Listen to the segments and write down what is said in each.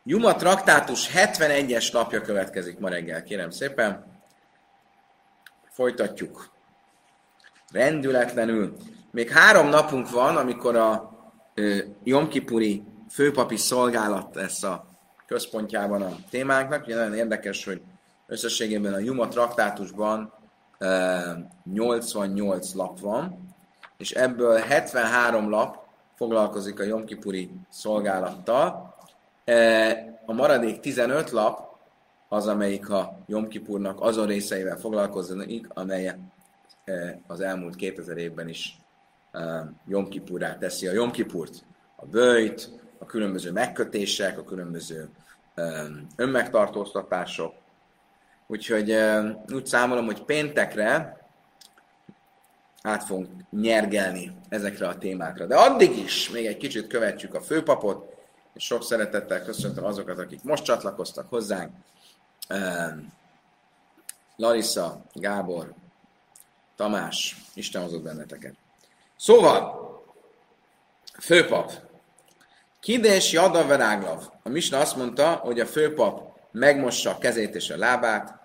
Juma traktátus 71-es lapja következik ma reggel, kérem szépen. Folytatjuk. Rendületlenül. Még 3 napunk van, amikor a Jom Kipuri főpapi szolgálat lesz a központjában a témánknak. Ugye nagyon érdekes, hogy összességében a Juma traktátusban 88 lap van, és ebből 73 lap foglalkozik a Jom Kipuri szolgálattal. A maradék 15 lap az, amelyik a Jom Kipurnak azon részeivel foglalkozik, amely az elmúlt 2000 évben is Jom Kipurrá teszi a Jom Kipurt. A böjt, a különböző megkötések, a különböző önmegtartóztatások. Úgyhogy úgy számolom, hogy péntekre át fogunk nyergelni ezekre a témákra. De addig is még egy kicsit követjük a főpapot, és sok szeretettel köszöntöm azokat, akik most csatlakoztak hozzánk. Larissa, Gábor, Tamás, Isten hozott benneteket. Szóval, főpap. Kidés Jada Veráglav. A Misna azt mondta, hogy a főpap megmossa a kezét és a lábát,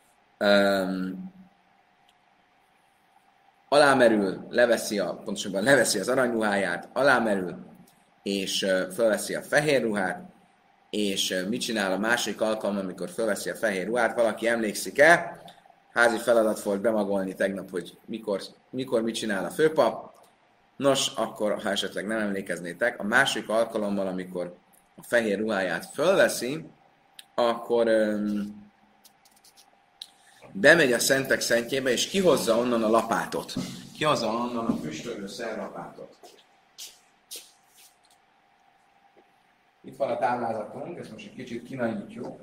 alámerül, pontosabban leveszi az aranyruháját, alámerül, és fölveszi a fehér ruhát, és mit csinál a másik alkalommal, amikor fölveszi a fehér ruhát? Valaki emlékszik-e? Házi feladat volt bemagolni tegnap, hogy mikor mit csinál a főpap. Nos, akkor, ha esetleg nem emlékeznétek, a másik alkalommal, amikor a fehér ruháját fölveszi, akkor bemegy a szentek szentjébe, és kihozza onnan a lapátot. Kihozza onnan a füstölő szerlapátot. Itt van a táblázatunk, ezt most egy kicsit kinagyítjuk.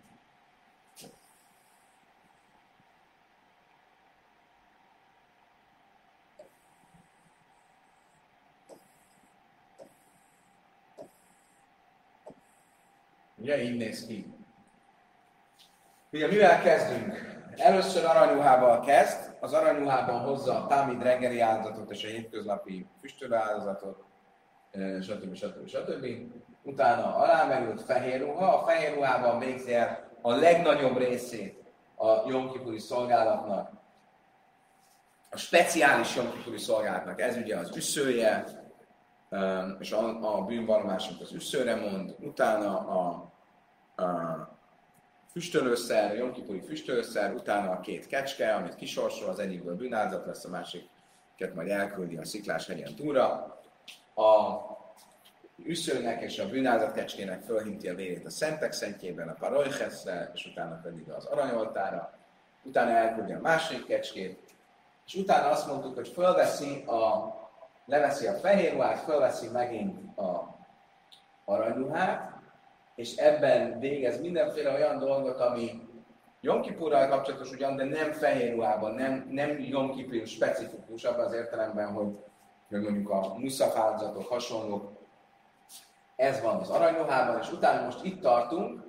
Ugye így néz ki. Ugye mivel kezdünk? Először aranyruhával kezd, az aranyruhában hozza a támid reggeli áldozatot és a hétköznapi füstölő áldozatot, stb. Utána alámerült fehér ruha, a fehér ruhában végzi el a legnagyobb részét a Jom Kipuri szolgálatnak, a speciális Jom Kipuri szolgálatnak, ez ugye az üsszője, és a bűnvallomásunk az üsszőre mond, utána a füstölőszer, a Jom Kipuri füstölőszer, utána a 2 kecske, amit kisorsol, az egyikből bűnáldozat lesz, a másiket majd elküldi a Sziklás hegyen túlra. A üsszőnek és a bűnáldozat kecskének fölhinti a vérét a szentek szentjében, a parojcheszre, és utána pedig az aranyoltára, utána elküldi a másik kecskét, és utána azt mondtuk, hogy leveszi a fehér ruhát, fölveszi megint a aranyruhát, és ebben végez mindenféle olyan dolgot, ami Jom Kipurral kapcsolatos ugyan, de nem fehér ruhában, nem Jom Kipur specifikus, abban az értelemben, hogy mondjuk a muszaf áldozatok hasonlók, ez van az aranyruhában, és utána most itt tartunk,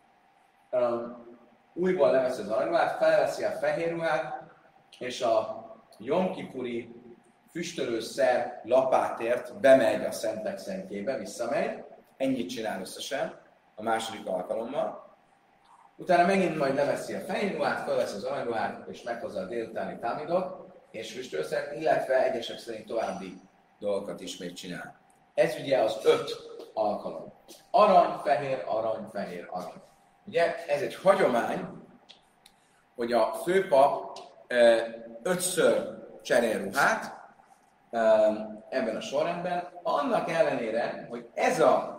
újból leveszi az aranyruhát, felveszi a fehér ruhát, és a Jom Kipuri füstölőszer lapátért bemegy a szentek szentjébe, visszamegy, ennyit csinál összesen a második alkalommal. Utána megint majd leveszi a fehér ruhát, felveszi az aranyruhát, és meghozza a délutáni támidot, és füstölőszert, illetve egyesek szerint további dolgokat is még csinál. Ez ugye az 5 alkalom. Arany, fehér, arany, fehér, arany. Ugye ez egy hagyomány, hogy a főpap 5-ször cserél ruhát ebben a sorrendben, annak ellenére, hogy ez a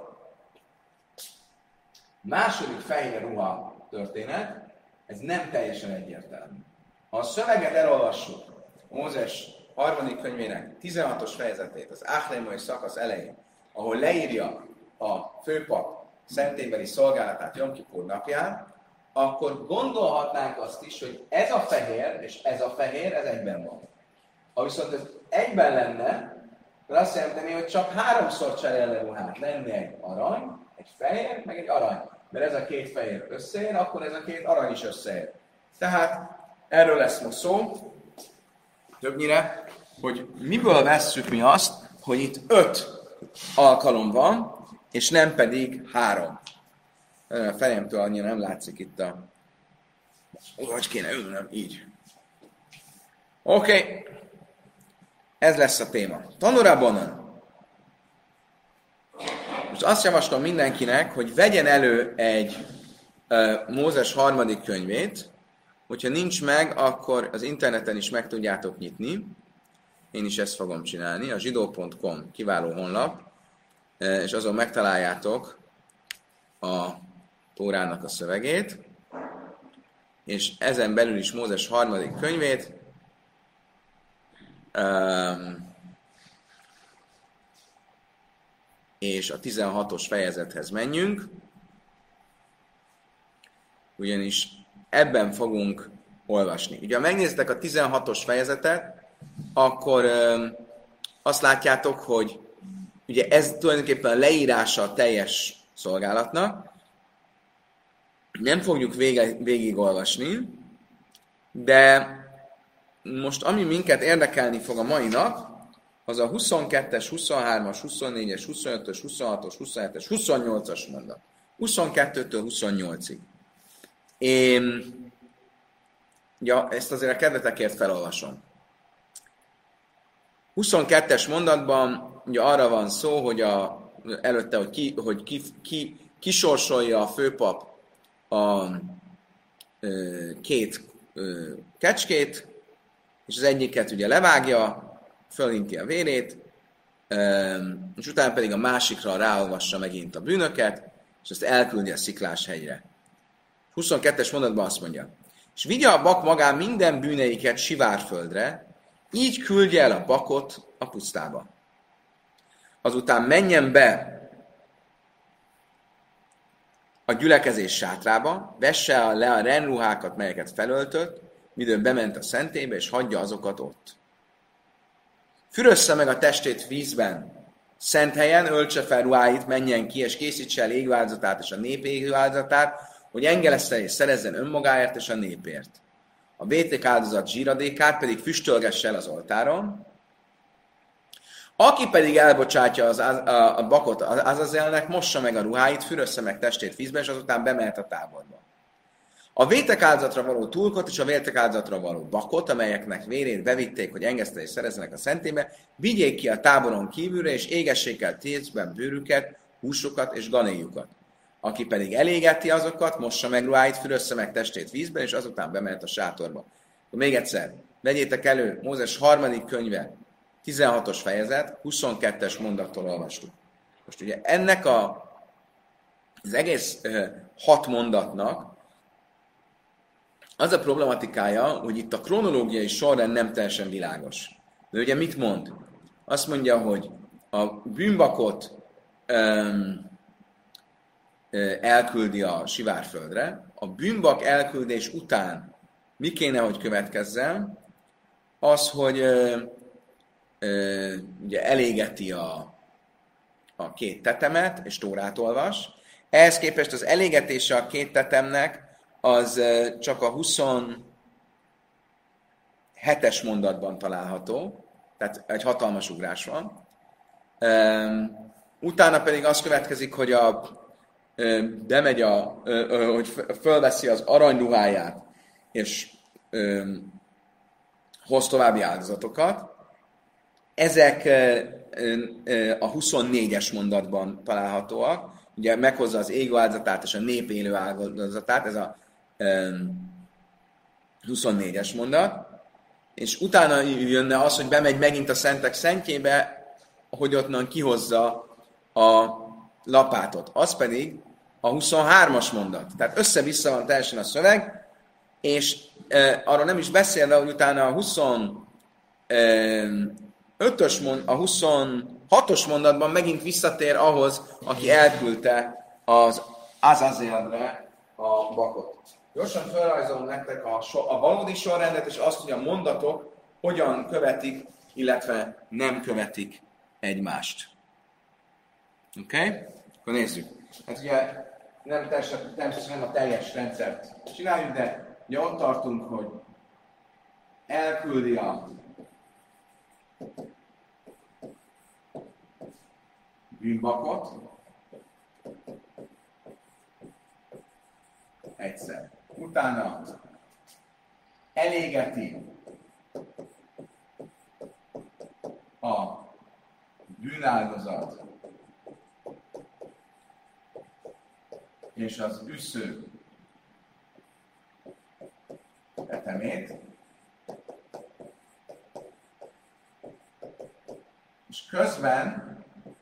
második fehér ruha történet, ez nem teljesen egyértelmű. Ha a szöveget elolvassuk, Mózes 3. könyvének 16-os fejezetét, az Áhlémai szakasz elején, ahol leírja a főpap szentélybeli szolgálatát Jom Kipur napján, akkor gondolhatnánk azt is, hogy ez a fehér és ez a fehér, ez egyben van. Ha viszont ez egyben lenne, akkor azt jelenteni, hogy csak 3-szor cserélne ruhát. Lenne egy arany, egy fehér, meg egy arany. Mert ez a 2 fehér összeér, akkor ez a 2 arany is összeér. Tehát erről lesz most szó, többnyire, hogy miből vesszük mi azt, hogy itt 5 alkalom van, és nem pedig 3. A fejemtől annyira nem látszik itt a... Hogy kéne ülnöm, így. Oké. Ez lesz a téma. Tanurabonon. Most azt javaslom mindenkinek, hogy vegyen elő egy Mózes harmadik könyvét. Hogyha nincs meg, akkor az interneten is meg tudjátok nyitni. Én is ezt fogom csinálni. A zsidó.com kiváló honlap, és azon megtaláljátok a Tórának a szövegét, és ezen belül is Mózes harmadik könyvét, és a 16-os fejezethez menjünk, ugyanis ebben fogunk olvasni. Ugye, ha megnézitek a 16-os fejezetet, akkor azt látjátok, hogy ugye ez tulajdonképpen a leírása a teljes szolgálatnak. Nem fogjuk végigolvasni, de most ami minket érdekelni fog a mai nap, az a 22-es, 23-as, 24-es, 25-ös, 26-os, 27-es, 28-as mondat. 22-től 28-ig. Én ezt azért a kedvetekért felolvasom. 22-es mondatban ugye arra van szó, hogy előtte, hogy kisorsolja a főpap a két kecskét, és az egyiket ugye levágja, fölinti a vérét, és utána pedig a másikra ráolvassa megint a bűnöket, és azt elküldi a Sziklás hegyre. 22-es mondatban azt mondja, és vigye a bak magán minden bűneiket Sivárföldre, így küldje el a bakot a pusztába. Azután menjen be a gyülekezés sátrába, vesse le a renruhákat, melyeket felöltött, midőn bement a szentélybe, és hagyja azokat ott. Fürössze meg a testét vízben, szent helyen, öltse fel ruháit, menjen ki, és készítse el égváldozatát és a nép égváldozatát, hogy engeleszte és szerezzen önmagáért és a népért. A vétek áldozat zsíradékát pedig füstölgesse el az oltáron. Aki pedig elbocsátja a bakot Azazelnek, mossa meg a ruháit, fürössze meg testét vízbe, és azután bemehet a táborba. A vétek áldozatra való túlkot és a vétek áldozatra való bakot, amelyeknek vérét bevitték, hogy engeszte és szerezzenek a szentélybe, vigyék ki a táboron kívülre, és égessék el tészben bőrüket, húsukat és ganéjukat. Aki pedig elégeti azokat, mossa meg ruháit, fürössze meg testét vízben, és azután bemehet a sátorba. Még egyszer, vegyétek elő Mózes harmadik könyve, 16-os fejezet, 22-es mondattól olvastuk. Most ugye ennek az egész 6 mondatnak az a problematikája, hogy itt a kronológiai sorrend nem teljesen világos. De ugye mit mond? Azt mondja, hogy a bűnbakot elküldi a Sivárföldre. A bűnbak elküldés után mi kéne, hogy következzen? Az, hogy ugye elégeti a két tetemet, és Tórát olvas. Ehhez képest az elégetése a két tetemnek az csak a 27-es mondatban található, tehát egy hatalmas ugrás van. Utána pedig az következik, hogy bemegy hogy fölveszi az aranyruháját, és hoz további áldozatokat. Ezek a 24-es mondatban találhatóak. Ugye meghozza az égő áldozatát és a nép élő áldozatát, ez a 24-es mondat. És utána jönne az, hogy bemegy megint a szentek szentjébe, hogy onnan kihozza a lapátot. Az pedig a 23-as mondat. Tehát össze-vissza van teljesen a szöveg, és arról nem is beszélve, hogy utána a 26-os mondatban megint visszatér ahhoz, aki elküldte az Azazélre a bakot. Gyorsan felrajzolom nektek a valódi sorrendet, és azt, hogy a mondatok hogyan követik, illetve nem követik egymást. Oké? Akkor nézzük. Hát ugye természetesen nem a teljes rendszert csináljuk, de ugye ott tartunk, hogy elküldi a bűnbakot, egyszer. Utána elégeti a bűnáldozat és az üsző tetemét, és közben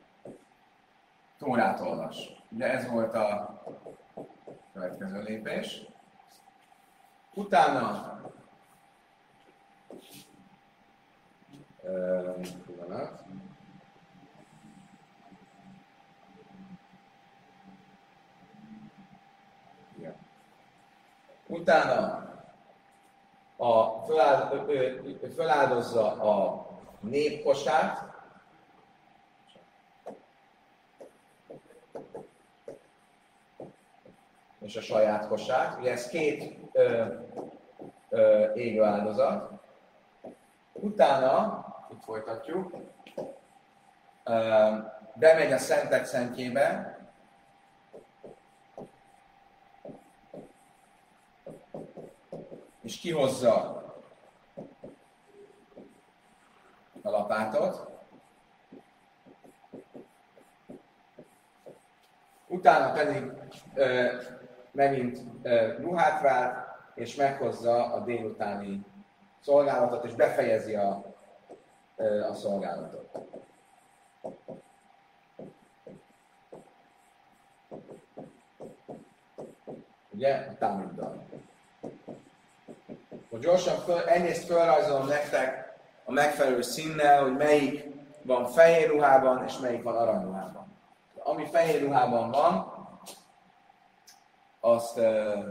Tórát olvas. Ugye ez volt a következő lépés. Utána pillanat. Ja. Utána feláldozza a népkosát, és a saját kosát. Ugye ez két égő áldozat. Utána, itt folytatjuk, bemegy a Szentek Szentjébe, és kihozza a lapátot. Utána pedig megint ruhát vált, és meghozza a délutáni szolgálatot, és befejezi a szolgálatot. Ugye? A Talmuddal. Hogy gyorsan egyrészt felrajzolom nektek a megfelelő színnel, hogy melyik van fehér ruhában, és melyik van aranyruhában. Ami fehér ruhában van, azt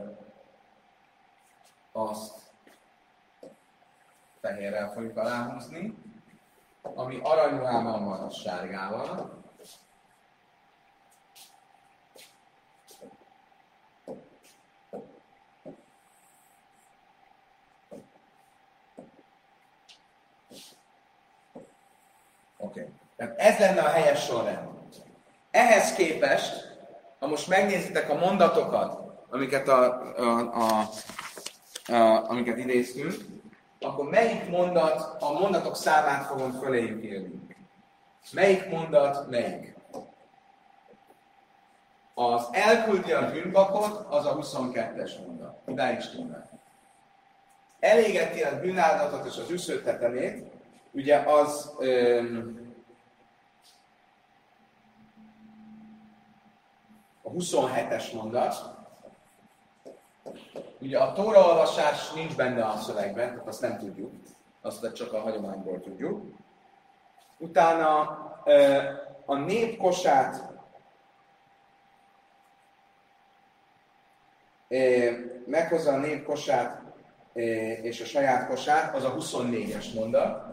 fehérrel fogjuk aláhúzni. Ami aranyruhában van, az sárgával. Oké. Tehát ez lenne a helyes sorrend. Ehhez képest, ha most megnézitek a mondatokat, amiket idéztünk, akkor melyik mondat, a mondatok számát fogom föléjük írni. Melyik mondat melyik? Az elküldi a bűnbakot, az a 22-es mondat. Idáig stimmel. Elégeti a bűnáldatot és az üszőtetemét, ugye az a 27-es mondat. Ugye a tóraolvasás nincs benne a szövegben, tehát azt nem tudjuk. Azt csak a hagyományból tudjuk. Utána a népkosát meghozza a népkosát és a saját kosát, az a 24-es mondat.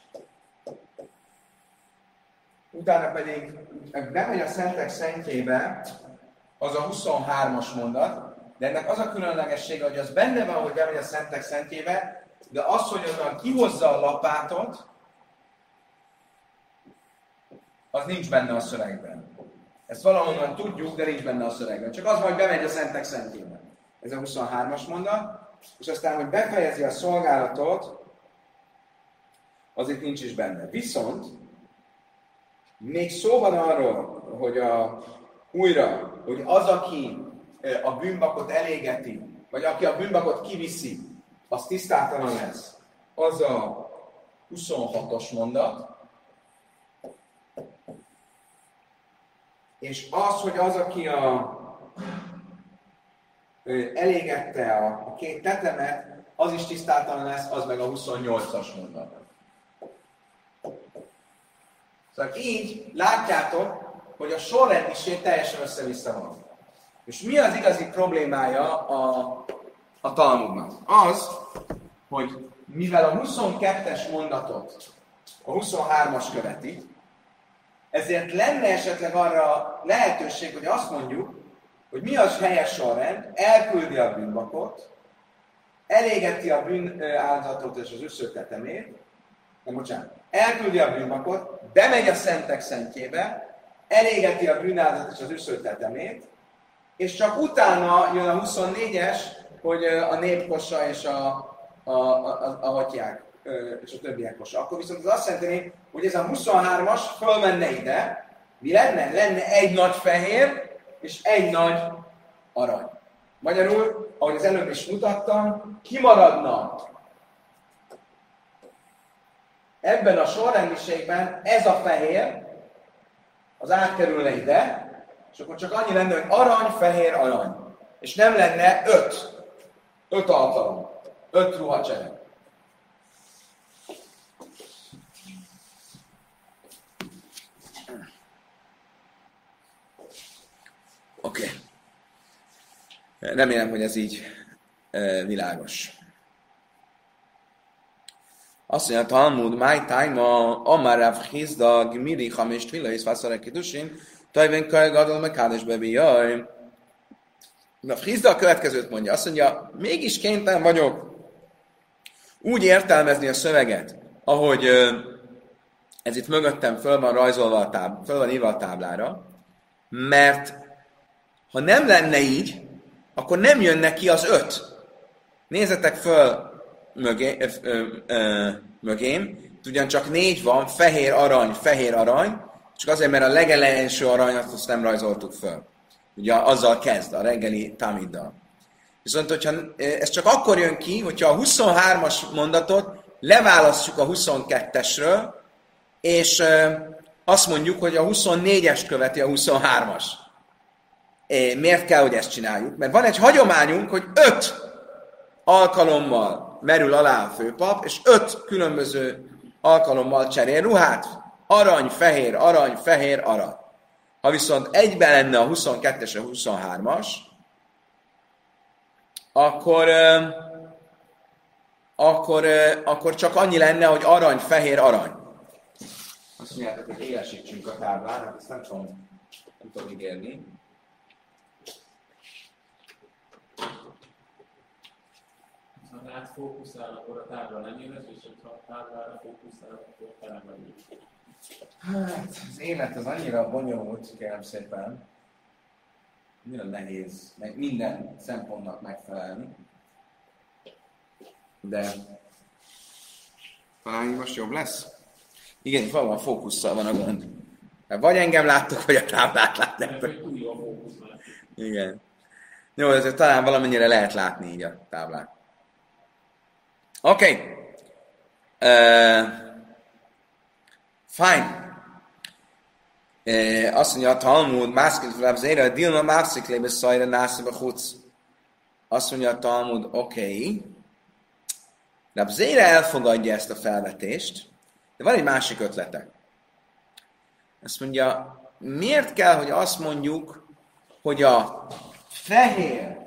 Utána pedig bemegy a Szentek Szentjébe, az a 23-as mondat, de ennek az a különlegessége, hogy az benne van, hogy bemegy a Szentek Szentjébe, de az, hogy onnan kihozza a lapátot, az nincs benne a szövegben. Ezt valahonnan tudjuk, de nincs benne a szövegben. Csak az, hogy bemegy a Szentek Szentjébe. Ez a 23-as mondat. És aztán, hogy befejezi a szolgálatot, az itt nincs is benne. Viszont még szó van arról, hogy hogy az, aki a bűnbakot elégeti, vagy aki a bűnbakot kiviszi, az tisztátalan lesz. Az a 26-os mondat. És az, hogy az, aki elégette a két tetemet, az is tisztátalan lesz, az meg a 28-as mondat. Szóval így látjátok, hogy a sorrendiség teljesen össze-vissza van. És mi az igazi problémája a Talmudnak? Az, hogy mivel a 22-es mondatot a 23-as követi, ezért lenne esetleg arra lehetőség, hogy azt mondjuk, hogy mi az helyes sorrend, elküldi a bűnbakot, elégeti a bűnáldozatot és az üszőtetemét, elküldi a bűnbakot, bemegy a Szentek Szentjébe, elégeti a bűnáldozatot és az üszőtetemét, és csak utána jön a 24-es, hogy a népkossa és a hatyják és a többiek kossa. Akkor viszont az azt jelenti, hogy ez a 23-as fölmenne ide, mi lenne? Lenne egy nagy fehér és egy nagy arany. Magyarul, ahogy az előbb is mutattam, kimaradna ebben a sorrendiségben ez a fehér, az átkerülne ide, és akkor csak annyi lenne, hogy arany, fehér, arany. És nem lenne 5 alkalom, 5 ruhacsere. Oké. Remélem, hogy ez így világos. Azt mondja, Talmud, my time, Amar Rav Chizda, Gmiri, Hamis, Tvila, és Vászarek Kidusin, Tajven Kajgadol, meg Kádesbebi, jaj. Rav Chizda a következőt mondja, azt mondja, mégis kénytelen vagyok úgy értelmezni a szöveget, ahogy ez itt mögöttem föl van rajzolva föl van írva a táblára, mert ha nem lenne így, akkor nem jönne ki az 5. Nézzetek föl mögém, ugyancsak 4 van, fehér, arany, csak azért, mert a legelejenső aranyat azt nem rajzoltuk föl. Ugye azzal kezd, a reggeli tamiddal. Viszont, hogyha ez csak akkor jön ki, hogyha a 23-as mondatot leválasztjuk a 22-esről, és azt mondjuk, hogy a 24-est követi a 23-as. Miért kell, hogy ezt csináljuk? Mert van egy hagyományunk, hogy 5 alkalommal merül alá a főpap, és 5 különböző alkalommal cserél ruhát. Arany, fehér, arany. Ha viszont egyben lenne a 22-es, a 23-as, akkor csak annyi lenne, hogy arany, fehér, arany. Azt mondjátok, hogy élesítsünk a táblának, ezt nem tudom ígérni. Ha rád fókuszál, akkor a tábla nem éles, és ha a táblára fókuszál, akkor tele vagy. Hát, az élet az annyira bonyolult, kérem szépen. Nagyon nehéz minden szempontnak megfelelni. De talán most jobb lesz? Igen, itt valóban fókusszal van a gond. Vagy engem láttok, vagy a táblát látnak. Igen. Jó, ezért talán valamennyire lehet látni így a táblát. Oké. Fine. Azt mondja a Talmud, mászkít fel az ére, a Dilma mászik lébe szajra nászba chuc. Azt mondja a Talmud, oké. Rab Zéra elfogadja ezt a felvetést, de van egy másik ötlete. Azt mondja, miért kell, hogy azt mondjuk, hogy a fehér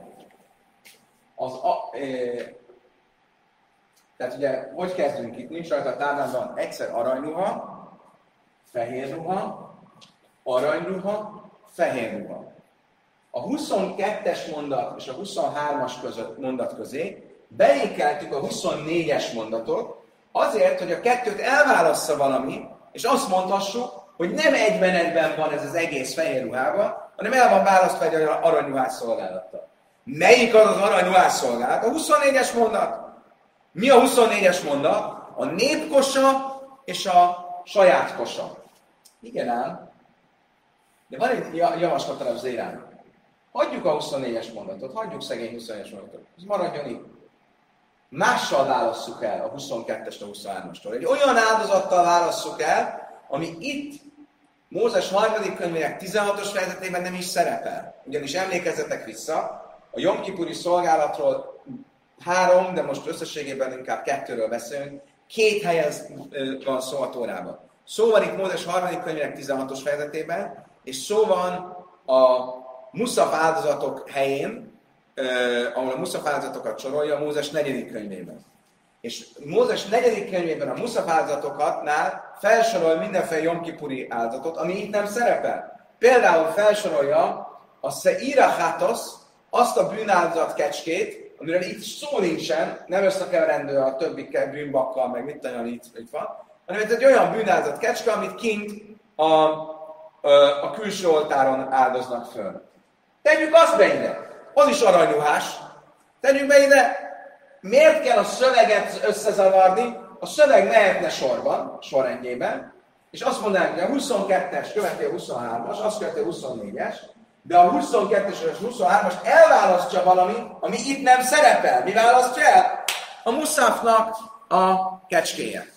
tehát ugye, hogy kezdünk itt? Nincs rajta a táblában egyszer aranyruha, fehér ruha, aranyruha, fehér ruha. A 22-es mondat és a 23-as mondat közé beékeltük a 24-es mondatot, azért, hogy a kettőt elválassza valami, és azt mondhassuk, hogy nem egyben van ez az egész fehér ruhában, hanem el van választva egy aranyruhás szolgálattal. Melyik az aranyruhás szolgálat? A 24-es mondat. Mi a 24-es mondat? A népkosa és a saját kosa. Igen ám. De van egy javaslat a Zérának. Hagyjuk a 24-es mondatot, hagyjuk szegény 24-es mondatot. Ez maradjon itt. Mással válasszuk el a 22-est a 23-astól. Egy olyan áldozattal válasszuk el, ami itt Mózes 3. könyvének 16-os fejezetében nem is szerepel. Ugyanis emlékezzetek vissza, a Jom Kipuri szolgálatról 3, de most összességében inkább 2-ről beszélünk, 2 helyen van szó a Tórában. Szó van itt Mózes 3. könyvének 16-os fejezetében, és szó van a muszaf áldozatok helyén, ahol a muszaf áldozatokat sorolja a Mózes 4. könyvében. És Mózes 4. könyvében a muszaf áldozatoknál felsorol mindenféle Jom Kipuri áldozatot, ami itt nem szerepel. Például felsorolja a Seira Hátosz, azt a bűnáldozat kecskét, amiről itt szó nincsen, nem összekeverendő a többi bűnbakkal, meg mit tudom, itt van, hanem ez egy olyan bűnáldozat kecske, amit kint a külső oltáron áldoznak föl. Tegyük azt be ide. Az is aranyruhás. Tegyük be ide. Miért kell a szöveget összezavarni? A szöveg mehetne sorban, sorrendjében, és azt mondanánk, hogy a 22-es követi a 23-as, azt követi a 24-es, de a 22-es és a 23-as elválasztja valami, ami itt nem szerepel. Mi választja el? A muszafnak a kecskéje.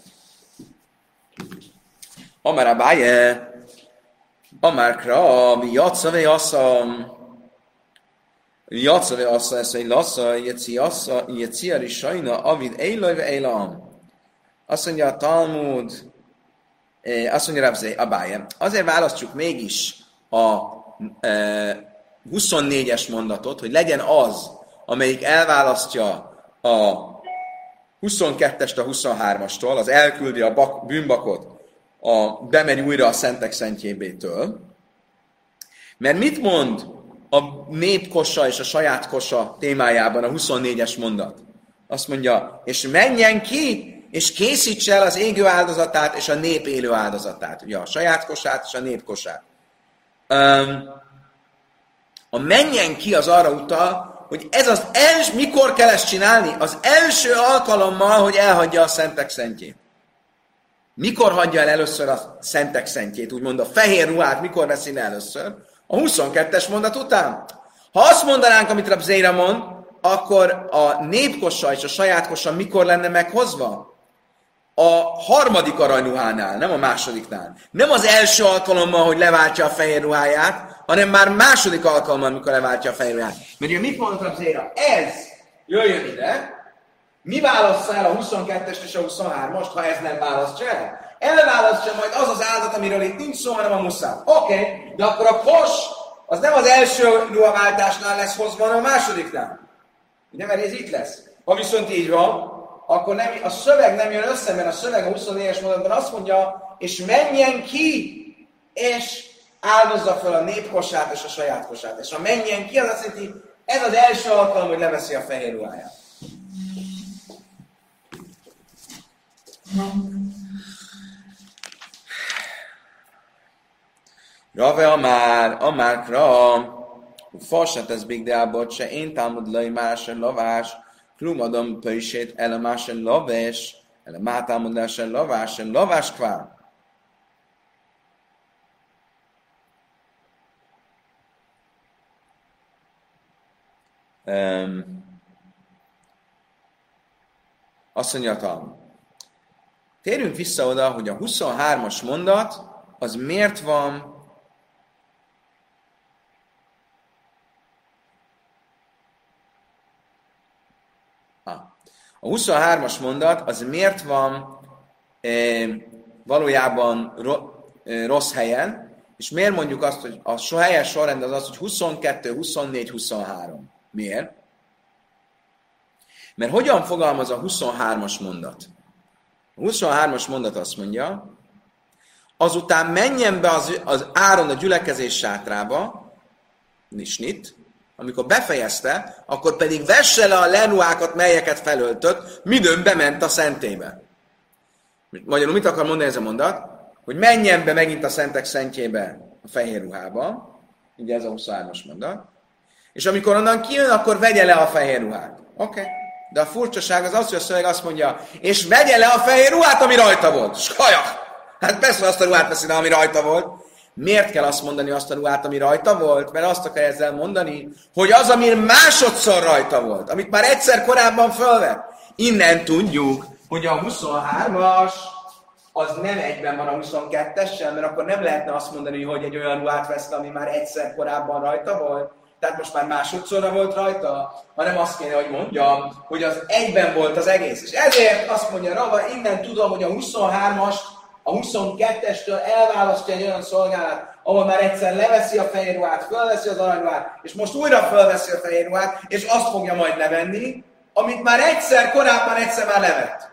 Amar Abaye, Amar Kra, mi jatszave asszam, jatszave assza, ez egy lassza, jeci a risajna, avid éjlaj ve éjlam. Azt mondja a Talmud, azt mondja Abaye, azért választjuk mégis a 24-es mondatot, hogy legyen az, amelyik elválasztja a 22-est a 23-astól, az elküldi a bűnbakot, bemegy újra a szentek szentjébétől. Mert mit mond a népkosa és a saját kosa témájában a 24-es mondat? Azt mondja, és menjen ki, és készíts el az égő áldozatát és a nép élő áldozatát. Ugye a saját kosát és a nép kosát. A menjen ki az arra utal, hogy ez az első, mikor kell ezt csinálni? Az első alkalommal, hogy elhagyja a szentek szentjét. Mikor hagyja el először a szentek szentjét? Úgymond a fehér ruhát mikor veszi el először? A 22-es mondat után. Ha azt mondanánk, amit Rab Zéra mond, akkor a népkosa és a saját kosa mikor lenne meghozva? A harmadik aranyruhánál, nem a másodiknál. Nem az első alkalommal, hogy leváltja a fehér ruháját, hanem már második alkalommal, amikor leváltja a fehér ruháját. Mert ugye mit mondta Rab Zéra? Ez jöjjön ide, mi válassza el a 22-est és a 23-ast, ha ez nem választja el? Elválasztja majd az az áldat, amiről itt nincs szó, hanem a muszám. Oké, de akkor a kos az nem az első ruhaváltásnál lesz hozva, hanem a másodiknál. Ugye, mert ez itt lesz. Ha viszont így van, akkor nem, a szöveg nem jön össze, mert a szöveg a 24-es mondatban azt mondja, és menjen ki, és áldozza fel a népkosát és a saját kosát. És ha menjen ki, az azt jelenti, ez az első alkalom, hogy leveszi a fehér ruháját. Rave Amár Kra, Fasat ez bigdeábot, se én támad lai más lavás, klumadom pöjsét, ele más laves, ele mátámadás lavás kvár. Azt mondja a Talmud. Térjünk vissza oda, hogy a 23-as mondat, az miért van a 23-as mondat, az miért van valójában rossz helyen, és miért mondjuk azt, hogy a helyes sorrend az az, hogy 22, 24, 23. Miért? Mert hogyan fogalmaz a 23-as mondat? A 23-as mondat azt mondja, azután menjen be az Áron a gyülekezés sátrába, Nisnit, amikor befejezte, akkor pedig vesse le a leruhákat, melyeket felöltött, midőn bement a szentébe. Magyarul mit akar mondani ez a mondat? Hogy menjen be megint a szentek szentjébe a fehér ruhába, ugye ez a 23-as mondat, és amikor onnan kijön, akkor vegye le a fehér ruhát. Oké. De a furcsaság az az, hogy a szöveg azt mondja, és vegye le a fehér ruhát, ami rajta volt. Skajak! Hát persze azt a ruhát veszi le, ami rajta volt. Miért kell azt mondani azt a ruhát, ami rajta volt? Mert azt akar ezzel mondani, hogy az, ami másodszor rajta volt, amit már egyszer korábban fölvett. Innen tudjuk, hogy a 23-as az nem egyben van a 22-essel, mert akkor nem lehetne azt mondani, hogy egy olyan ruhát vesz, ami már egyszer korábban rajta volt. Tehát most már másodszorra volt rajta, hanem azt kéne, hogy mondjam, hogy az egyben volt az egész. És ezért azt mondja Rava, innen tudom, hogy a 23-as a 22-estől elválasztja egy olyan szolgálat, ahol már egyszer leveszi a fehér ruhát, fölveszi az aranyruhát, és most újra fölveszi a fehér ruhát, és azt fogja majd levenni, amit már korábban egyszer már levett.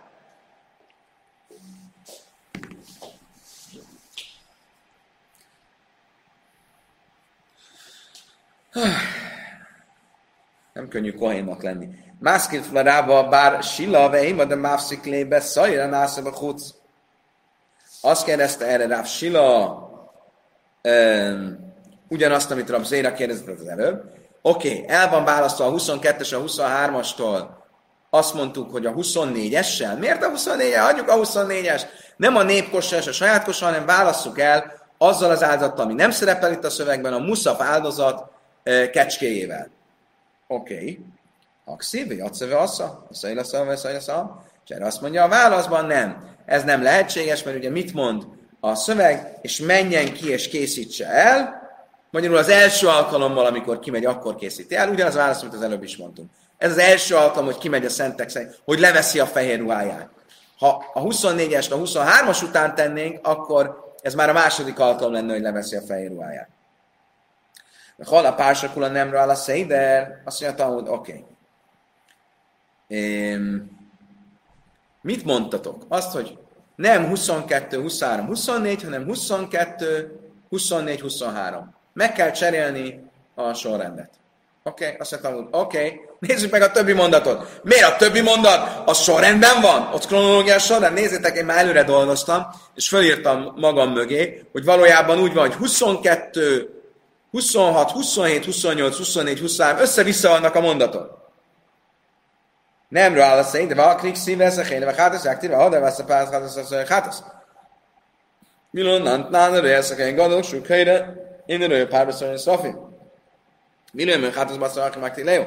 Nem könnyű kohénnak lenni. Másként flarába, bár sila veima, de mászik lébe, szajra nászaba chutz. Azt kérdezte erre Ráv Sila, ugyanazt, amit Rab Zéra kérdezett az előbb. Oké, el van választva a 22-es a 23-astól. Azt mondtuk, hogy a 24-essel. Miért a 24-el? Adjuk a 24-es. Nem a népkossa és a saját kossa, hanem válasszuk el azzal az áldozattal, ami nem szerepel itt a szövegben, a muszaf áldozat kecskéjével. Oké. Akszi, vagy adszöve assza? Szajlaszal. És erre azt mondja a válaszban, nem. Ez nem lehetséges, mert ugye mit mond a szöveg, és menjen ki és készítse el. Magyarul az első alkalommal, amikor kimegy, akkor készíti el. Ugyanaz a válasz, amit az előbb is mondtunk. Ez az első alkalom, hogy kimegy a szentek szerint, hogy leveszi a fehér ruháját. Ha a 24-est a 23-as után tennénk, akkor ez már a második alkalom lenne, hogy leveszi a fehér ruháját. Hal a pársakula nem rá a szeider, azt mondja, Talmud, oké. Mit mondtatok? Azt, hogy nem 22, 23, 24, hanem 22, 24, 23. Meg kell cserélni a sorrendet. Oké, azt mondtam, oké, nézzük meg a többi mondatot. Miért a többi mondat? A sorrendben van? Ott kronológiás sorrend. Nézzétek, én már előre dolgoztam, és fölírtam magam mögé, hogy valójában úgy van, hogy 22, 26, 27, 28, 24, 23, össze-vissza vannak a mondatok. Nem rá a szény, de valakik szíveszek, vagy hátasz, aktíve, ha de vesz a párt, hátasz. Milon, nán, rejeszek, gadok, sok helyre, én öröljön párbeszélni, Szofi. Milyen hátasz, basszal, aki megti, Leo.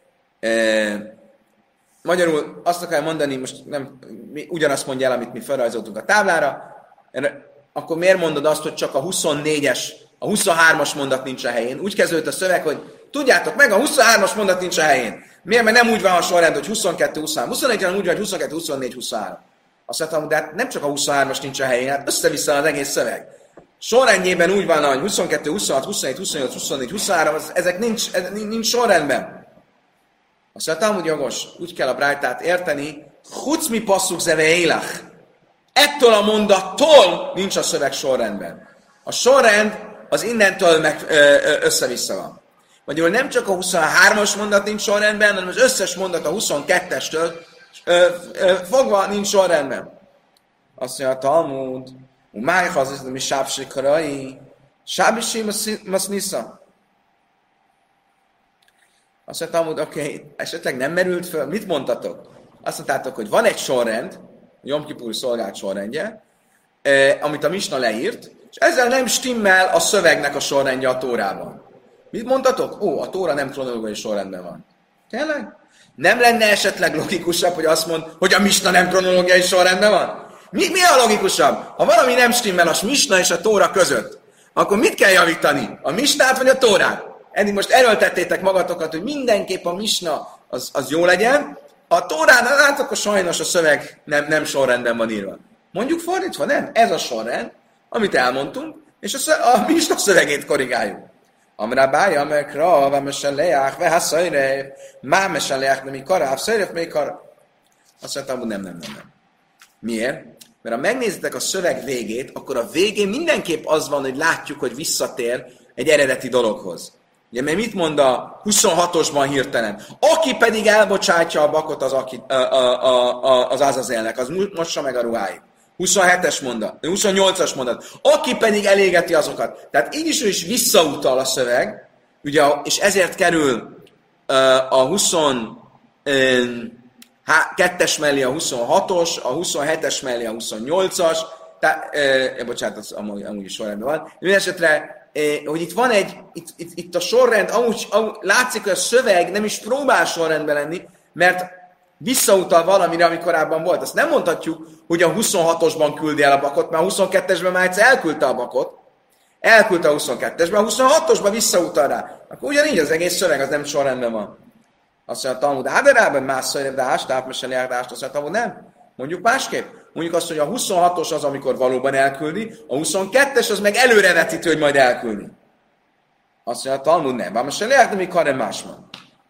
Magyarul azt kell mondani, most nem ugyanazt mondja el, amit mi felrajzoltunk a táblára, akkor miért mondod azt, hogy csak a 24-es, a 23-as mondat nincs a helyén? Úgy kezdődött a szöveg, hogy tudjátok meg, a 23-as mondat nincs a helyén. Miért? Mert nem úgy van a sorrend, hogy 22, 23, 21, hanem úgy van, hogy 22, 24, 23. Azt mondtam, de hát nem csak a 23-as nincs a helyén, hát össze-vissza az egész szöveg. Sorrendjében úgy van, hogy 22, 26, 27, 28, 24, 23, ezek nincs sorrendben. Azt mondtam, hogy jogos, úgy kell a brájtát érteni, hucmi passzuk zeve élach. Ettől a mondattól nincs a szöveg sorrendben. A sorrend az innentől össze-vissza van. Magyarul nem csak a 23-as mondat nincs sorrendben, hanem az összes mondat a 22-estől fogva nincs sorrendben. Azt mondja a Talmud, májha az mi sábsikarai, sábisi masznisza. Azt mondja a Talmud, oké, esetleg nem merült föl, mit mondtatok? Azt mondtátok, hogy van egy sorrend, Jom Kipur szolgált sorrendje, amit a Misna leírt, és ezzel nem stimmel a szövegnek a sorrendje a Tórában. Mit mondtatok? Ó, a Tóra nem kronológiai sorrendben van. Tényleg? Nem lenne esetleg logikusabb, hogy azt mond, hogy a Misna nem kronológiai sorrendben van? Mi a logikusabb? Ha valami nem stimmel a Misna és a Tóra között, akkor mit kell javítani? A Misnát vagy a Tórát? Eddig most erőltettétek magatokat, hogy mindenképp a Misna az jó legyen, a Tórán látok, sajnos a szöveg nem sorrendben van írva. Mondjuk fordítva, nem? Ez a sorrend, amit elmondtunk, és a Misna szövegét korrigáljuk. Amrá bája, mert krav, amesen leják, vehász szajrev, mámesen leják, nem karáv, szajrev, még karáv. Azt mondtam, hogy nem. Miért? Mert ha megnézitek a szöveg végét, akkor a végén mindenképp az van, hogy látjuk, hogy visszatér egy eredeti dologhoz. Ugye, mert mit mond a 26-osban hirtelen? Aki pedig elbocsátja a bakot az Azazélnek, az mossa meg a ruháit. 27-es mondat, 28-as mondat. Aki pedig elégeti azokat. Tehát így is ő is visszautal a szöveg, ugye, és ezért kerül a 22-es mellé a 26-os, a 27-es mellé a 28-as, bocsánat, az amúgy is sorrendben van. Mindenesetre, hogy itt van itt a sorrend, amúgy látszik, hogy a szöveg nem is próbál sorrendben lenni, mert visszautal valamire, ami korábban volt. Azt nem mondhatjuk, hogy a 26-osban küldi el a bakot, mert a 22-esben már egyszer elküldte a bakot. Elküldte a 22-esben, a 26-osban visszautal rá. Akkor ugyanígy az egész szöveg, az nem sorrendben van. Azt mondja a Talmud, áderában más szörevdás, tápmeseljádást, azt mondja a Talmud, nem. Mondjuk másképp. Mondjuk azt, hogy a 26-os az, amikor valóban elküldi, a 22-es az meg előrevetítő, hogy majd elküldi. Azt mondja a Talmud, nem. Vámeselják, de még hanem más van.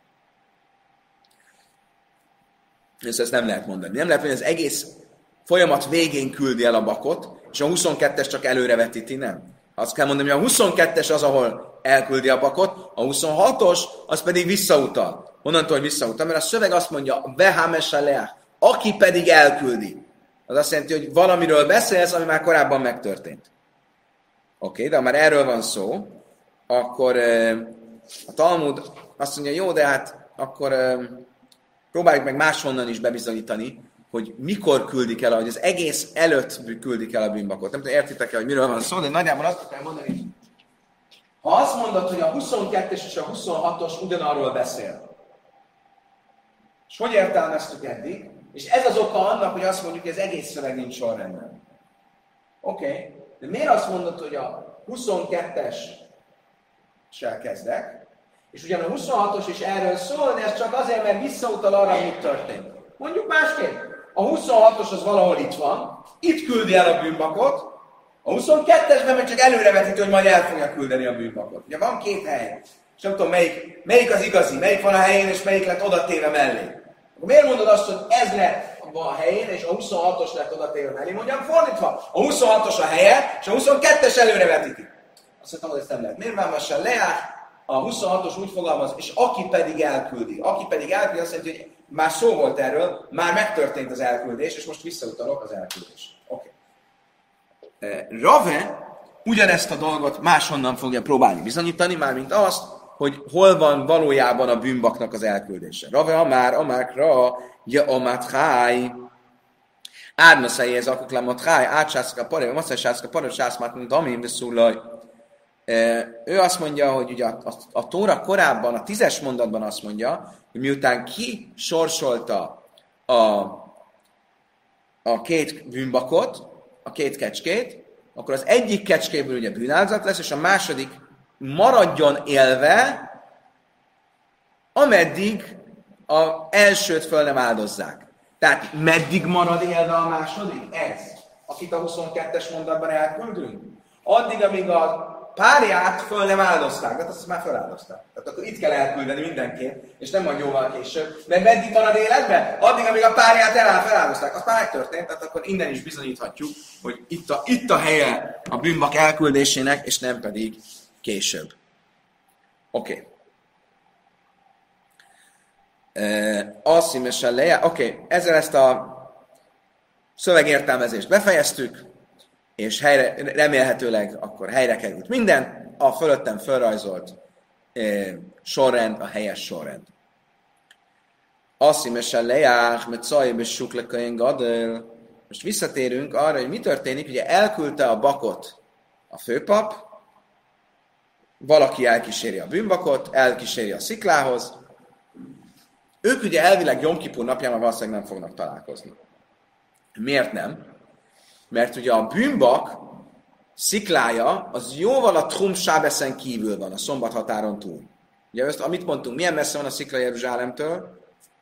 Ezt nem lehet mondani. Nem lehet, hogy az egész folyamat végén küldi el a bakot, és a 22-es csak előrevetíti, nem. Azt kell mondani, hogy a 22-es az, ahol elküldi a bakot, a 26-os az pedig visszautal. Honnantól, hogy visszautal? Mert a szöveg azt mondja, vehámesaleach, aki pedig elküldi. Az azt jelenti, hogy valamiről beszélsz, ami már korábban megtörtént. Oké, de már erről van szó, akkor a Talmud azt mondja, jó, de hát akkor próbáljuk meg máshonnan is bebizonyítani, hogy mikor küldik el, hogy az egész előtt küldik el a bűnbakot. Nem tudom, értitek-e, hogy miről van szó, de nagyjából azt kell mondani, ha azt mondod, hogy a 22-es és a 26-os ugyanarról beszél, és hogy értelmeztük eddig, és ez az oka annak, hogy azt mondjuk, hogy az egész szöveg nincs sorrendben. Oké, de miért azt mondod, hogy a 22-essel kezdek, és ugyan a 26-os is erről szól, de ez csak azért, mert visszautal arra, amit történt. Mondjuk másképp. A 26-os az valahol itt van, itt küldi el a bűnbakot, a 22-esben meg csak előrevetítő, hogy majd el fogja küldeni a bűnbakot. Ugye van két hely, és nem tudom melyik az igazi, melyik van a helyén, és melyik lett odatéve mellé. Akkor miért mondod azt, hogy ez lett a helyén, és a 26-os lett odatéve mellé? Mondjam fordítva, a 26-os a helye, és a 22-es előrevetíti. Azt mondtam, hogy ezt nem lehet. Miért már most se leáll? A 26-os úgy fogalmaz, és aki pedig elküldi. Aki pedig elküldi, azt jelenti, hogy már szó volt erről, már megtörtént az elküldés, és most visszautalok az elküldés. Oké. Rave ugyanezt a dolgot máshonnan fogja próbálni bizonyítani, mármint azt, hogy hol van valójában a bűnbaknak az elküldése. Rave amákra, ja amatháj, ármaszai ez akuklamotháj, átsászka paré, masszajsászka paré, sászmát, mint amim, beszúlaj. Ő azt mondja, hogy ugye a Tóra korábban, a 10-es mondatban azt mondja, hogy miután kisorsolta a két bűnbakot, a két kecskét, akkor az egyik kecskéből ugye bűnáldozat lesz, és a második maradjon élve, ameddig az elsőt föl nem áldozzák. Tehát meddig marad élve a második? Ez, akit a 22-es mondatban elküldünk. Addig, amíg a párját föl nem áldozták, de azt már föláldozták. Tehát akkor itt kell elküldeni mindenképp, és nem majd jóval később. Mert meddig marad életben? Addig, amíg a párját feláldozták. Az már megtörtént, tehát akkor innen is bizonyíthatjuk, hogy itt a helye a bűnbak elküldésének, és nem pedig később. Oké. Asszimesen leje. Oké, ezzel ezt a szövegértelmezést befejeztük, és remélhetőleg akkor helyre került minden, a fölöttem felrajzolt sorrend, a helyes sorrend. Asszimesen lejár, mert szajb és suklekain gadel. Most visszatérünk arra, hogy mi történik, ugye elküldte a bakot a főpap, valaki elkíséri a bűnbakot, elkíséri a sziklához. Ők ugye elvileg Jom Kipur napján már valószínűleg nem fognak találkozni. Miért nem? Mert ugye a bűnbak sziklája az jóval a Tchum Sábeszen kívül van, a szombathatáron túl. Ugye ezt, amit mondtunk, milyen messze van a szikla Jeruzsálemtől?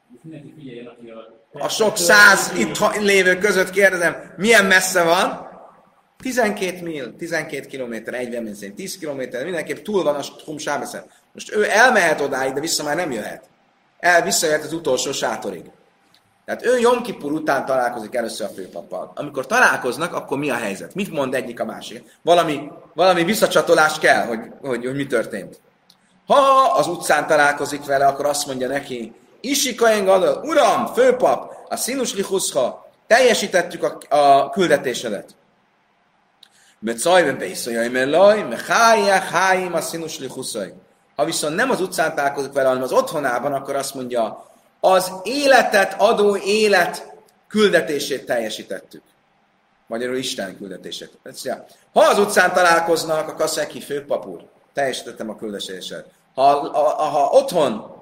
A sok 100 itt lévő között kérdezem, milyen messze van? 12 mil, 12 kilométer, 10 kilométer, mindenképp túl van a Tchum Sábeszen. Most ő elmehet odáig, de vissza már nem jöhet. Visszajöhet az utolsó sátorig. Tehát ő Jom Kipur után találkozik először a főpappal. Amikor találkoznak, akkor mi a helyzet? Mit mond egyik a másik? Valami visszacsatolás kell, hogy mi történt. Ha az utcán találkozik vele, akkor azt mondja neki, Isikaen Gadol, uram, főpap, a színus lichuszha, teljesítettük a küldetésedet. Mert szajben beiszolyaj, mert laj, mert hájim a színus lichuszai. Ha viszont nem az utcán találkozik vele, hanem az otthonában, akkor azt mondja, az életet adó élet küldetését teljesítettük. Magyarul Isten küldetését. Ha az utcán találkoznak, akkor azt mondják ki, főpap úr, teljesítettem a küldetését. Ha otthon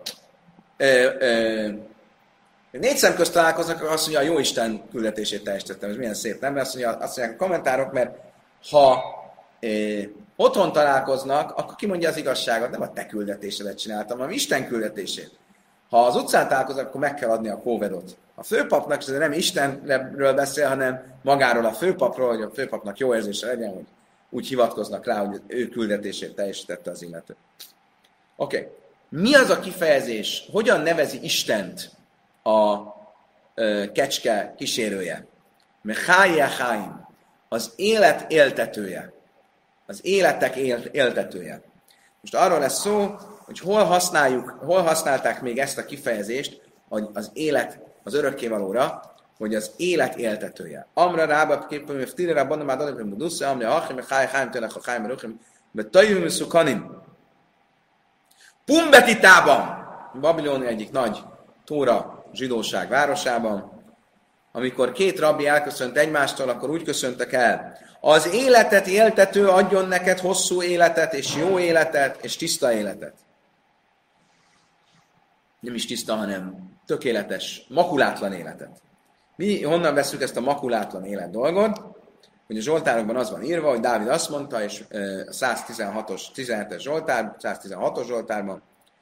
négy szem közt találkoznak, akkor azt mondja, a jó Isten küldetését teljesítettem. Ez milyen szép, nem? Azt mondják a kommentárok, mert ha otthon találkoznak, akkor ki mondja az igazságot, nem a te küldetésedet csináltam, hanem Isten küldetését. Ha az utcán találkoznak, akkor meg kell adni a kóvedot. A főpapnak, és ez nem Istenről beszél, hanem magáról a főpapról, hogy a főpapnak jó érzése legyen, hogy úgy hivatkoznak rá, hogy ő küldetését teljesítette az illető. Oké. Mi az a kifejezés? Hogyan nevezi Istent a kecske kísérője? Mechaia chaim. Az élet éltetője. Az életek éltetője. Most arról lesz szó, hogy hol használták még ezt a kifejezést, hogy az élet, az örökkévalóra, hogy az élet éltetője. Amra rába képem, hogy ftire rabban már adom, hogy dusza, amra achim, cháj, chájm, tőlek, a chájm, röchim, mert tajum, szukanim. Pumbetitában, Babilónia egyik nagy tóra zsidóság városában, amikor két rabbi elköszönt egymástól, akkor úgy köszöntek el. Az életet éltető adjon neked hosszú életet, és jó életet, és tiszta életet. Nem is tiszta, hanem tökéletes, makulátlan életet. Mi honnan veszük ezt a makulátlan élet dolgot? Hogy a Zsoltárokban az van írva, hogy Dávid azt mondta, és a 17-es Zsoltárban,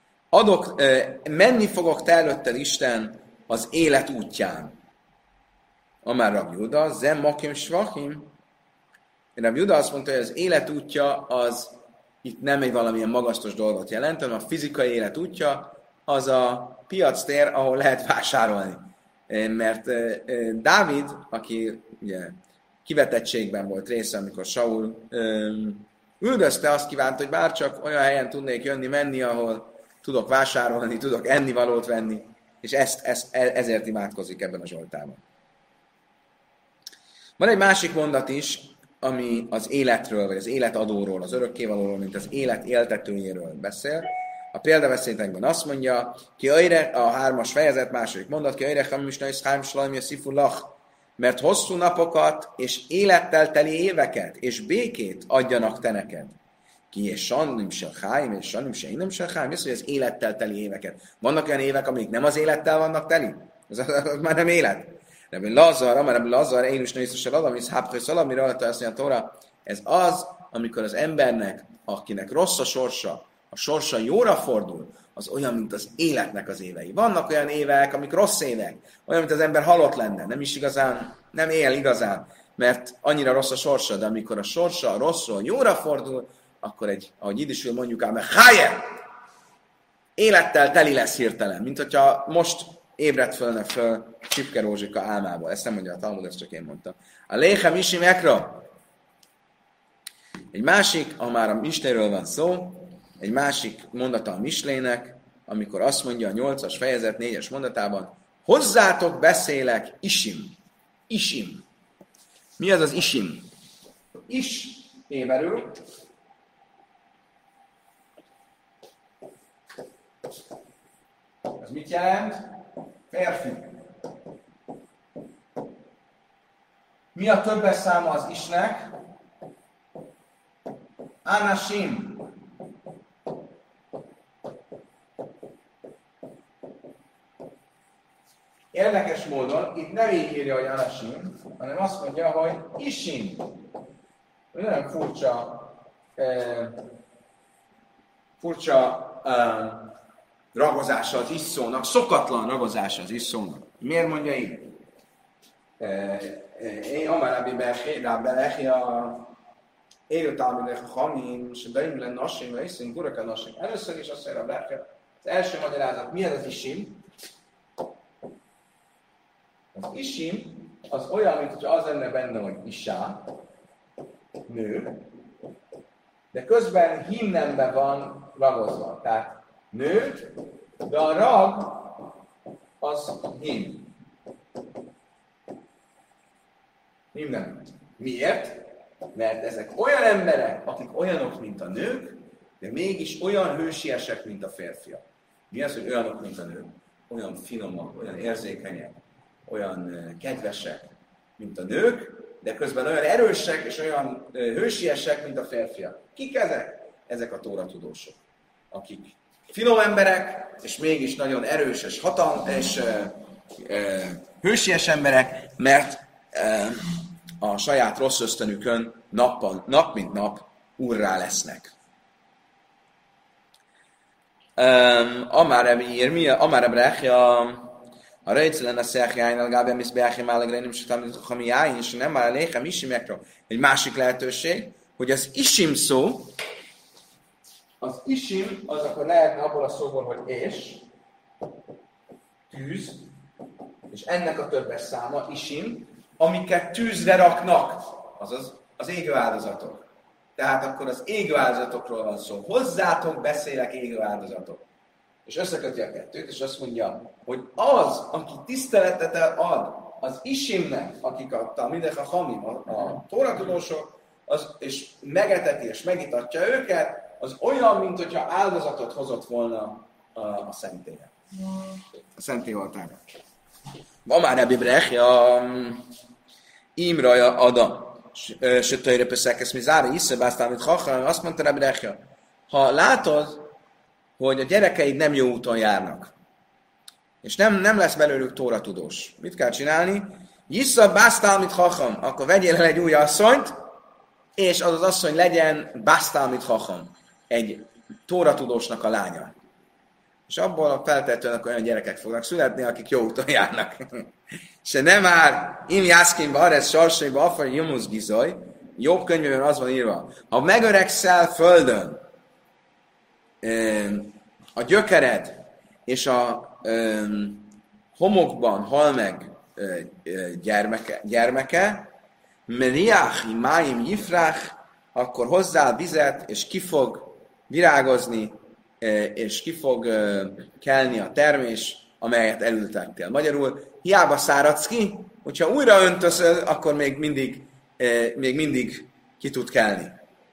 menni fogok te előtted Isten az élet útján. Amár Rabbi Juda, zem makim svachim. Rabbi Juda azt mondta, hogy az élet útja az itt nem egy valamilyen magasztos dolgot jelent, hanem a fizikai élet útja az a piactér, ahol lehet vásárolni. Mert Dávid, aki ugye kivetettségben volt része, amikor Saul üldözte, azt kívánta, hogy bárcsak olyan helyen tudnék jönni-menni, ahol tudok vásárolni, tudok ennivalót venni, és ezért imádkozik ebben a Zsoltában. Van egy másik mondat is, ami az életről, vagy az életadóról, az örökkévalóról, mint az élet éltetőjéről beszél. A példaveszélyekben azt mondja, ki a 3. fejezet, második mondat, ki öjre hammisna és hámslajmja szifulach, mert hosszú napokat és élettel teli éveket és békét adjanak te neked. Ki és sannim se háim, és sannim se innem se háim, ez, hogy az élettel teli éveket. Vannak olyan évek, amik nem az élettel vannak teli? Az már nem élet. Rabbi Lazar, én is nőszös el adam, és hápkai szalam, mire alatt azt mondja a Tóra, ez az, amikor az embernek, akinek rossz a sorsa jóra fordul, az olyan, mint az életnek az évei. Vannak olyan évek, amik rossz évek, olyan, mint az ember halott lenne, nem él igazán, mert annyira rossz a sorsa, de amikor a sorsa a rosszról jóra fordul, akkor ahogy idisül mondjuk ám, élettel teli lesz hirtelen, mint hogyha most ébredt föl Csipke Rózsika álmából. Ezt nem mondja a Talmud, ezt csak én mondtam. A Léchem Isim Ekra. Egy másik, ha már a Misléről van szó, egy másik mondata a Mislének, amikor azt mondja a 8-as fejezet 4-es mondatában, hozzátok beszélek Isim. Isim. Mi az az Isim? Is héberül. Ez mit jelent? Férfi. Mi a többes száma az Isnek? Anashim. Érdekes módon, itt nem így írja, hogy Anashim, hanem azt mondja, hogy Isim. Nagyon furcsa ragozása az iszónak, szokatlan ragozása az iszónak. Miért mondja így? Én Amarábi Belechi a élőtálmidek a hamim, és beim le nasim, vagy iszünk uraka nasim. Először is azt mondja a Belechi, az első magyarázat, mi az isim? Az isim az olyan, mint hogyha az lenne benne, hogy isá, nő, de közben himnembe van ragozva. Tehát nő, de a rag az him. Himnem. Miért? Mert ezek olyan emberek, akik olyanok, mint a nők, de mégis olyan hősiesek, mint a férfiak. Mi az, hogy olyanok, mint a nők? Olyan finomak, olyan érzékenyek, olyan kedvesek, mint a nők, de közben olyan erősek és olyan hősiesek, mint a férfiak. Kik ezek? Ezek a tóratudósok, akik finom emberek, és mégis nagyon erős és hősies emberek, mert a saját rossz ösztönükön nap mint nap úrrá lesznek. Amár Ebrechja, a rejtszelen a szechjájnál gábem is beáhim állagrenim, és ami jájn, és nem már a léchem isimekről. Egy másik lehetőség, hogy az isim szó, az isim az akkor lehetne abból a szóból, hogy tűz, és ennek a többes száma isim, amiket tűzre raknak, azaz az égő áldozatok. Tehát akkor az égő áldozatokról van szó. Hozzátok beszélek égő áldozatok. És összeköti a kettőt, és azt mondja, hogy az, aki tiszteletet ad az isimnek, akik a Talmidei Chachamim, a tóratudósok, és megeteti és megitatja őket, az olyan, mint hogyha áldozatot hozott volna a szentélyen. A szentélyoltárra. Van már Rabbi Brechja, Imraja Ada, Sötöjre Peszekesz Mizára, Iszebáztál, mint Chacham, azt mondta Rabbi Brechja, ha látod, hogy a gyerekeid nem jó úton járnak, és nem lesz belőlük tóratudós, mit kell csinálni? Iszebáztál, mint Chacham, akkor vegyél el egy új asszonyt, és az asszony legyen Báztál, mint Chacham, egy tóratudósnak a lánya. És abból a feltétlenül olyan gyerekek fognak születni, akik jó úton járnak. Se nem már, im jászkinba, arrez sarsaiba, afari jumusz gizaj, jobb könyvben az van írva, ha megöregszel földön, a gyökered és a homokban hal meg gyermeke, meriach imáim jifrach, akkor hozzá vizet, és ki fog virágozni, és ki fog kelni a termés, amelyet elültettél. Magyarul, hiába száradsz ki, hogyha újra öntöszöl, akkor még mindig ki tud kelni.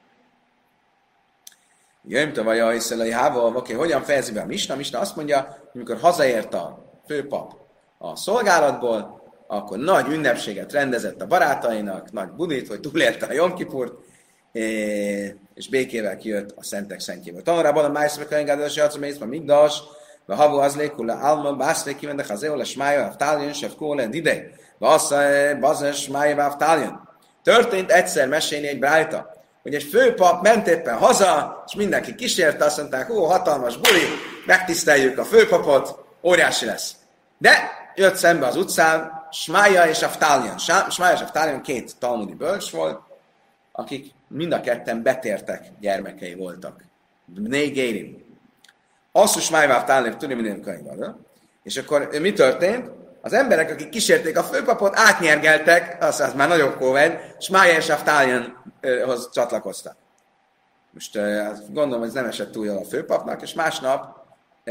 Jöjjön vagy a hiszelai hával, oké, hogyan fejezi be a Misna? Misna azt mondja, amikor hazaért a főpap a szolgálatból, akkor nagy ünnepséget rendezett a barátainak, nagy budit, hogy túlélte a Jom Kipurt, és békével kijött a szentek szentjéből. Tanulában a májszbeka engedős játszom észben migdas, ve havu az lékula alma, bászlék kivendek az éole, smája, avtáljon, sef kólen, idej, bazes, smája, avtáljon. Történt egyszer mesélni egy brájta, hogy egy főpap ment éppen haza, és mindenki kísérte, azt mondták, hatalmas buli, megtiszteljük a főpapot, óriási lesz. De jött szembe az utcán Smája és Avtáljon. Smája és Avtáljon két talmudi bölcs volt, akik mind a ketten betértek gyermekei voltak. Bnei Gérim. Azt, hogy Smája és Avtáljon tudni minden könyvben. És akkor mi történt? Az emberek, akik kísérték a főpapot, átnyergeltek, az már nagyobb kóven, Smája és Avtáljonhoz csatlakoztak. Most gondolom, hogy ez nem esett túl jól a főpapnak, és másnap,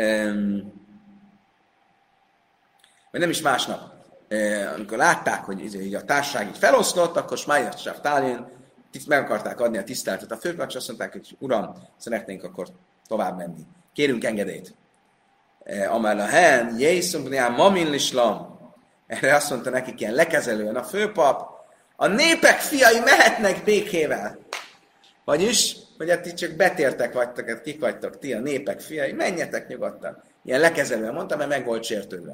vagy nem is másnap, amikor látták, hogy a társaság így feloszlott, akkor Smája és Avtáljon meg akarták adni a tiszteletet a főpapnak, és azt mondták, hogy uram, szeretnénk akkor tovább menni. Kérünk engedélyt. Amár a hen, Jézumbnián mamin lislam. Erre azt mondta nekik ilyen lekezelően a főpap, a népek fiai mehetnek békével. Vagyis, hogy hát ti csak betértek vagytok, hát kik vagytok ti, a népek fiai, menjetek nyugodtan. Ilyen lekezelően mondta, mert meg volt sértődve.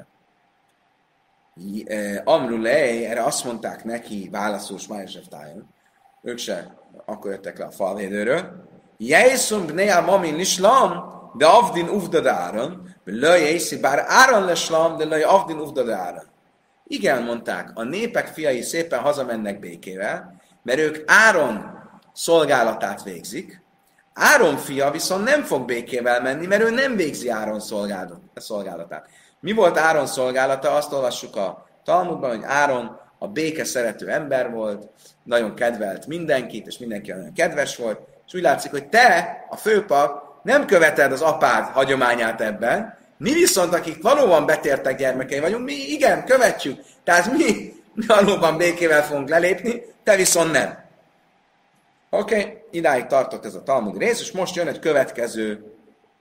Amrulej, erre azt mondták neki, válaszul Smája és Avtáljon, ők se akkor jöttek le a falvédőről. Jézumbnián mamin lislam, de avdin uvdadáron, löjjészi, bár áron leslam, de löj avdin uvdadáron. Igen, mondták, a népek fiai szépen hazamennek békével, mert ők Áron szolgálatát végzik. Áron fia viszont nem fog békével menni, mert ő nem végzi Áron szolgálatát. Mi volt Áron szolgálata? Azt olvassuk a Talmudban, hogy Áron a béke szerető ember volt, nagyon kedvelt mindenkit, és mindenki nagyon kedves volt, és úgy látszik, hogy te, a főpap, nem követed az apád hagyományát ebben, mi viszont, akik valóban betértek gyermekei vagyunk, mi igen, követjük. Tehát mi valóban békével fogunk lelépni, te viszont nem. Oké, idáig tartott ez a talmudi rész, és most jön egy következő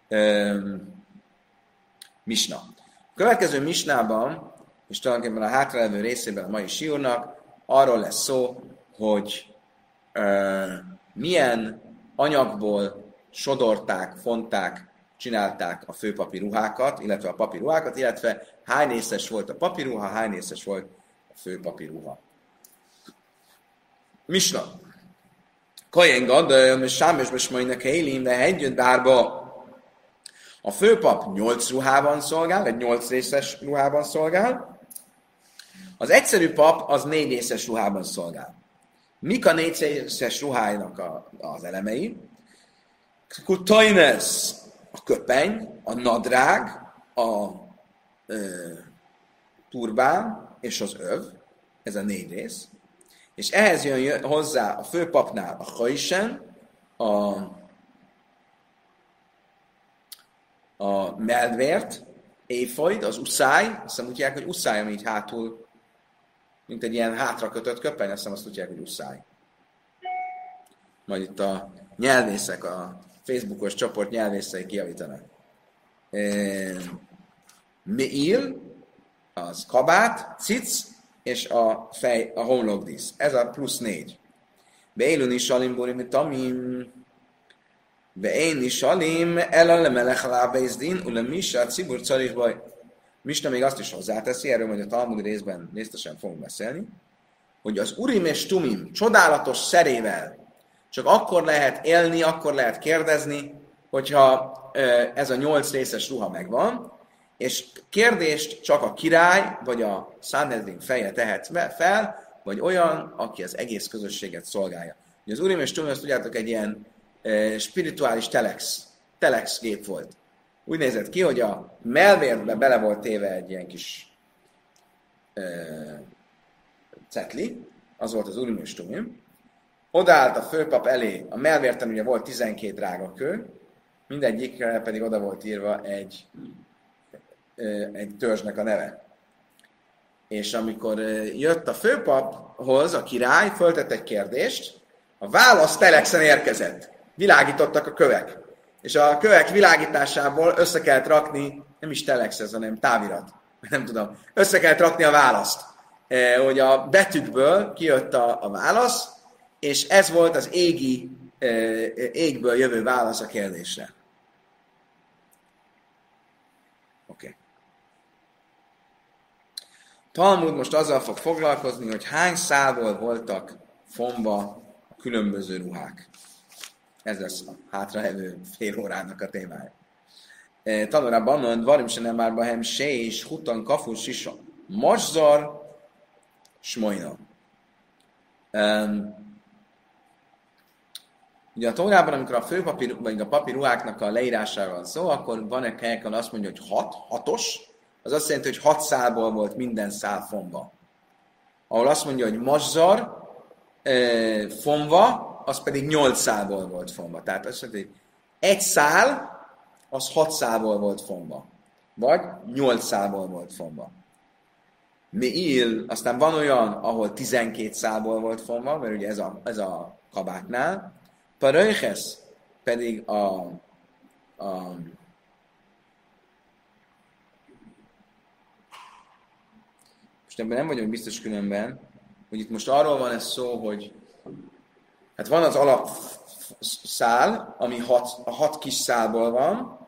misna. A következő misnában, és tulajdonképpen a hátralevő részében a mai siúrnak, arról lesz szó, hogy milyen anyagból sodorták, fonták, csinálták a főpapi ruhákat, illetve a papi ruhákat, illetve hány részes volt a papi ruha, hány részes volt a főpapi ruha. Misna. Kajen gad, sámesbe smajnak élim, de együtt bárba. A főpap 8 ruhában szolgál, vagy 8 részes ruhában szolgál. Az egyszerű pap az 4 részes ruhában szolgál. Mik a 4 részes ruhájának az elemei? Kutajnesz, a köpeny, a nadrág, a turbán és az öv, ez a 4 rész. És ehhez jön hozzá a főpapnál a hajsen, a melvért, éjfajd, az uszály, azt hiszem úgy hívják, hogy uszály, ami így hátul, mint egy ilyen hátrakötött köpeny, azt hiszem azt úgy hívják, hogy uszály. Majd itt a nyelvészek, a Facebookos csoport nyelvészei kijavítanak. Meil, az kabát, cic, és a homlokdísz. Ez a plusz 4. Beélun is alim borim tamim. Beén is alim, elamelech lábeizdin, ule misá cibur carich baj. Mista még azt is hozzáteszi, erről majd a Talmud részben részletesen fogunk beszélni, hogy az Urim és Tumim csodálatos szerével csak akkor lehet élni, akkor lehet kérdezni, hogyha ez a 8 részes ruha megvan, és kérdést csak a király, vagy a Sanhedrin feje tehet fel, vagy olyan, aki az egész közösséget szolgálja. Ugye az Urim és Tumim, azt tudjátok, egy ilyen spirituális telex gép volt. Úgy nézett ki, hogy a mellvérbe bele volt téve egy ilyen kis cetli, az volt az Urim és Tumim. Odaállt a főpap elé, a mellvérten ugye volt 12 drága kő, mindegyikre pedig oda volt írva egy törzsnek a neve. És amikor jött a főpaphoz, a király föltett egy kérdést, a válasz telexen érkezett. Világítottak a kövek. És a kövek világításából össze kellett rakni, nem is telex ez, hanem távirat. Nem tudom. Össze kellett rakni a választ. Hogy a betűkből kijött a válasz, és ez volt az égből jövő válasz a kérdésre. Oké. Talmud most azzal fog foglalkozni, hogy hány szálból voltak fonva a különböző ruhák. Ez lesz a hátralévő fél órának a témája. Tanulában mond, varim se nem már bahem se és hutan kafu sisa. Mazsar smojna. Ugye a Tórában, amikor a főpapír, vagy a papi ruháknak a leírásáról van szó, akkor van egy helyeken azt mondja, hogy 6-os, az azt jelenti, hogy 6 szálból volt minden szál fonva. Ahol azt mondja, hogy mazsar fonva, az pedig 8 szálból volt fonva. Tehát azt jelenti, hogy egy szál, az 6 szálból volt fonva. Vagy 8 szálból volt fonva. Meil, aztán van olyan, ahol 12 szálból volt fonva, mert ugye ez a kabátnál. Paröjches pedig most ebben nem vagyok biztos különben, hogy itt most arról van ez szó, hogy hát van az alapszál, ami 6 kis szálból van.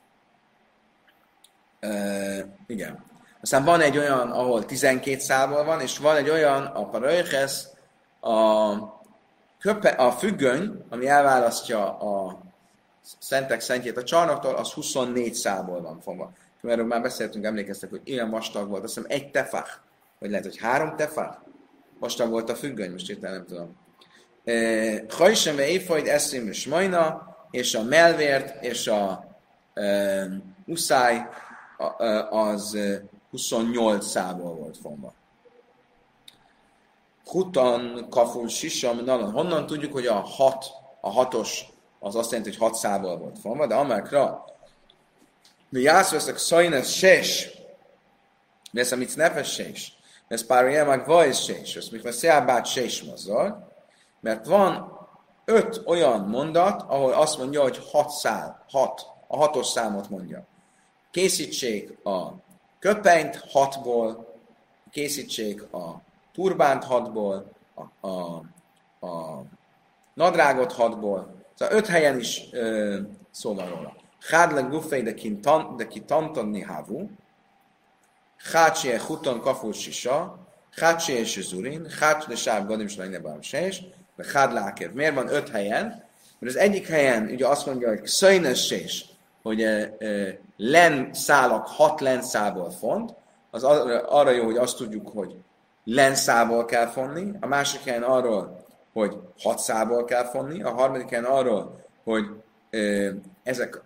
Igen. Aztán van egy olyan, ahol 12 szálból van, és van egy olyan, a paröjches, a függöny, ami elválasztja a szentek szentjét a csarnoktól, az 24 szálból van fogva. Erről már beszéltünk, emlékeztek, hogy ilyen vastag volt, azt hiszem 1 tefach, vagy lehet, hogy 3 tefach. Vastag volt a függöny, most itt nem tudom. Hajsem ve éjfajd eszém és majna, és a melvért, és a uszály, az 28 szálból volt fogva. Hutan, kafun, sisam, nalan. Honnan tudjuk, hogy a 6-os az azt jelenti, hogy 6 szálból volt fogva, de amákra mi jászveszek szajnesz sés, vesz amit nefes sés, vesz párja meg vajsz sés, vesz mikor szélbát sés mozzal, mert van 5 olyan mondat, ahol azt mondja, hogy 6 szál, 6, a 6-os számot mondja. Készítsék a köpenyt 6-ból, készítsék a turbánt 6-ból, a nadrágot 6-ból. Szóval 5 helyen is szó van róla. Chádle gufej de ki tantonni havu, chácsie huton kafur sisa, chácsie zsurin, chácsie sáv gadim slajnebám sés, vagy chádle ákev. Miért van 5 helyen? Mert az egyik helyen ugye azt mondja, hogy szajnes sés, hogy lenszálak 6 lenszából font, az arra jó, hogy azt tudjuk, hogy lenszából kell fonni, a másik helyen arról, hogy 6 szából kell fonni, a harmadik helyen arról, hogy ezek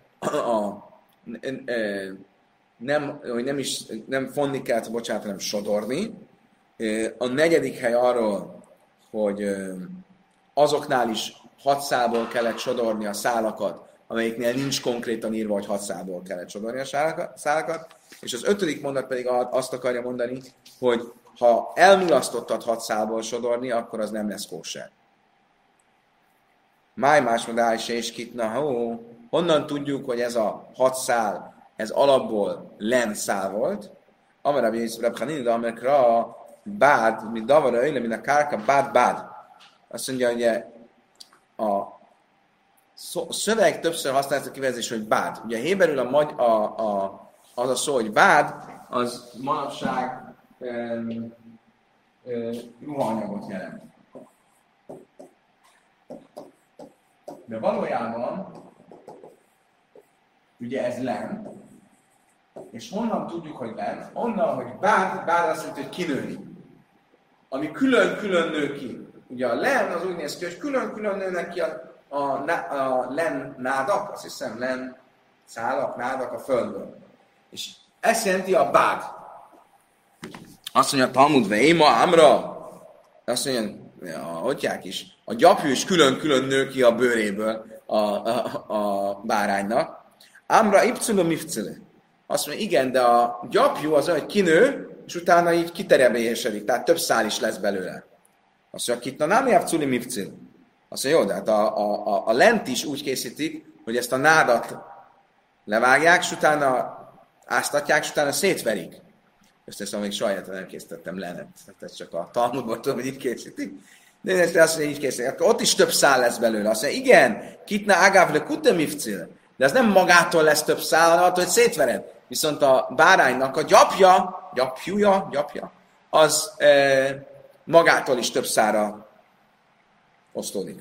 nem fonni kell, bocsánat, hanem sodorni. A negyedik hely arról, hogy azoknál is 6 szából kellett sodorni a szálakat, amelyiknél nincs konkrétan írva, hogy 6 szálból kellett sodorni a szálakat, és az 5. mondat pedig azt akarja mondani, hogy ha elmulasztottad 6 szálból sodorni, akkor az nem lesz kóser. Máj másmodás és kitna, honnan tudjuk, hogy ez a 6 szál, ez alapból len szál volt? Amara bíz Rabchanin, de amikra bád, mint davara öyle, mint a kárka, bád. Azt mondja, hogy a szöveg többször használja a kifejezés, hogy bád. Ugye héberül az a szó, hogy bád, az manapság ruhaanyagot jelent. De valójában ugye ez len, és honnan tudjuk, hogy len? Onnan, hogy bád azt jelenti, hogy kinőni. Ami külön-külön nő ki. Ugye a len az úgy néz ki, hogy külön-külön nőnek ki a len nádak, azt hiszem len szálak, nádak a földből. És ezt jelenti a bád. Azt mondja, Talmud Veima, Amra, azt mondja, hogyják is, a gyapjú is külön-külön nő ki a bőréből a báránynak. Amra ipculu mifcele. Azt mondja, igen, de a gyapjú az olyan, hogy kinő, és utána így kiterebélyesedik, tehát több szál is lesz belőle. Azt mondja, kitna nem jávculi mifcele. Azt mondja, jó, de hát a lent is úgy készítik, hogy ezt a nádat levágják, és utána áztatják, és utána szétverik. Ezt még saját nem készítettem lenet. Ez csak a Talmudban tudom, hogy így készítik. De ezt azt mondja, így készítik. Akkor ott is több szál lesz belőle. Azt mondja, igen, kitna agávle kutemifcil. De ez nem magától lesz több szál, hanem attól, hogy szétvered. Viszont a báránynak a gyapja, az magától is több szálra osztódik.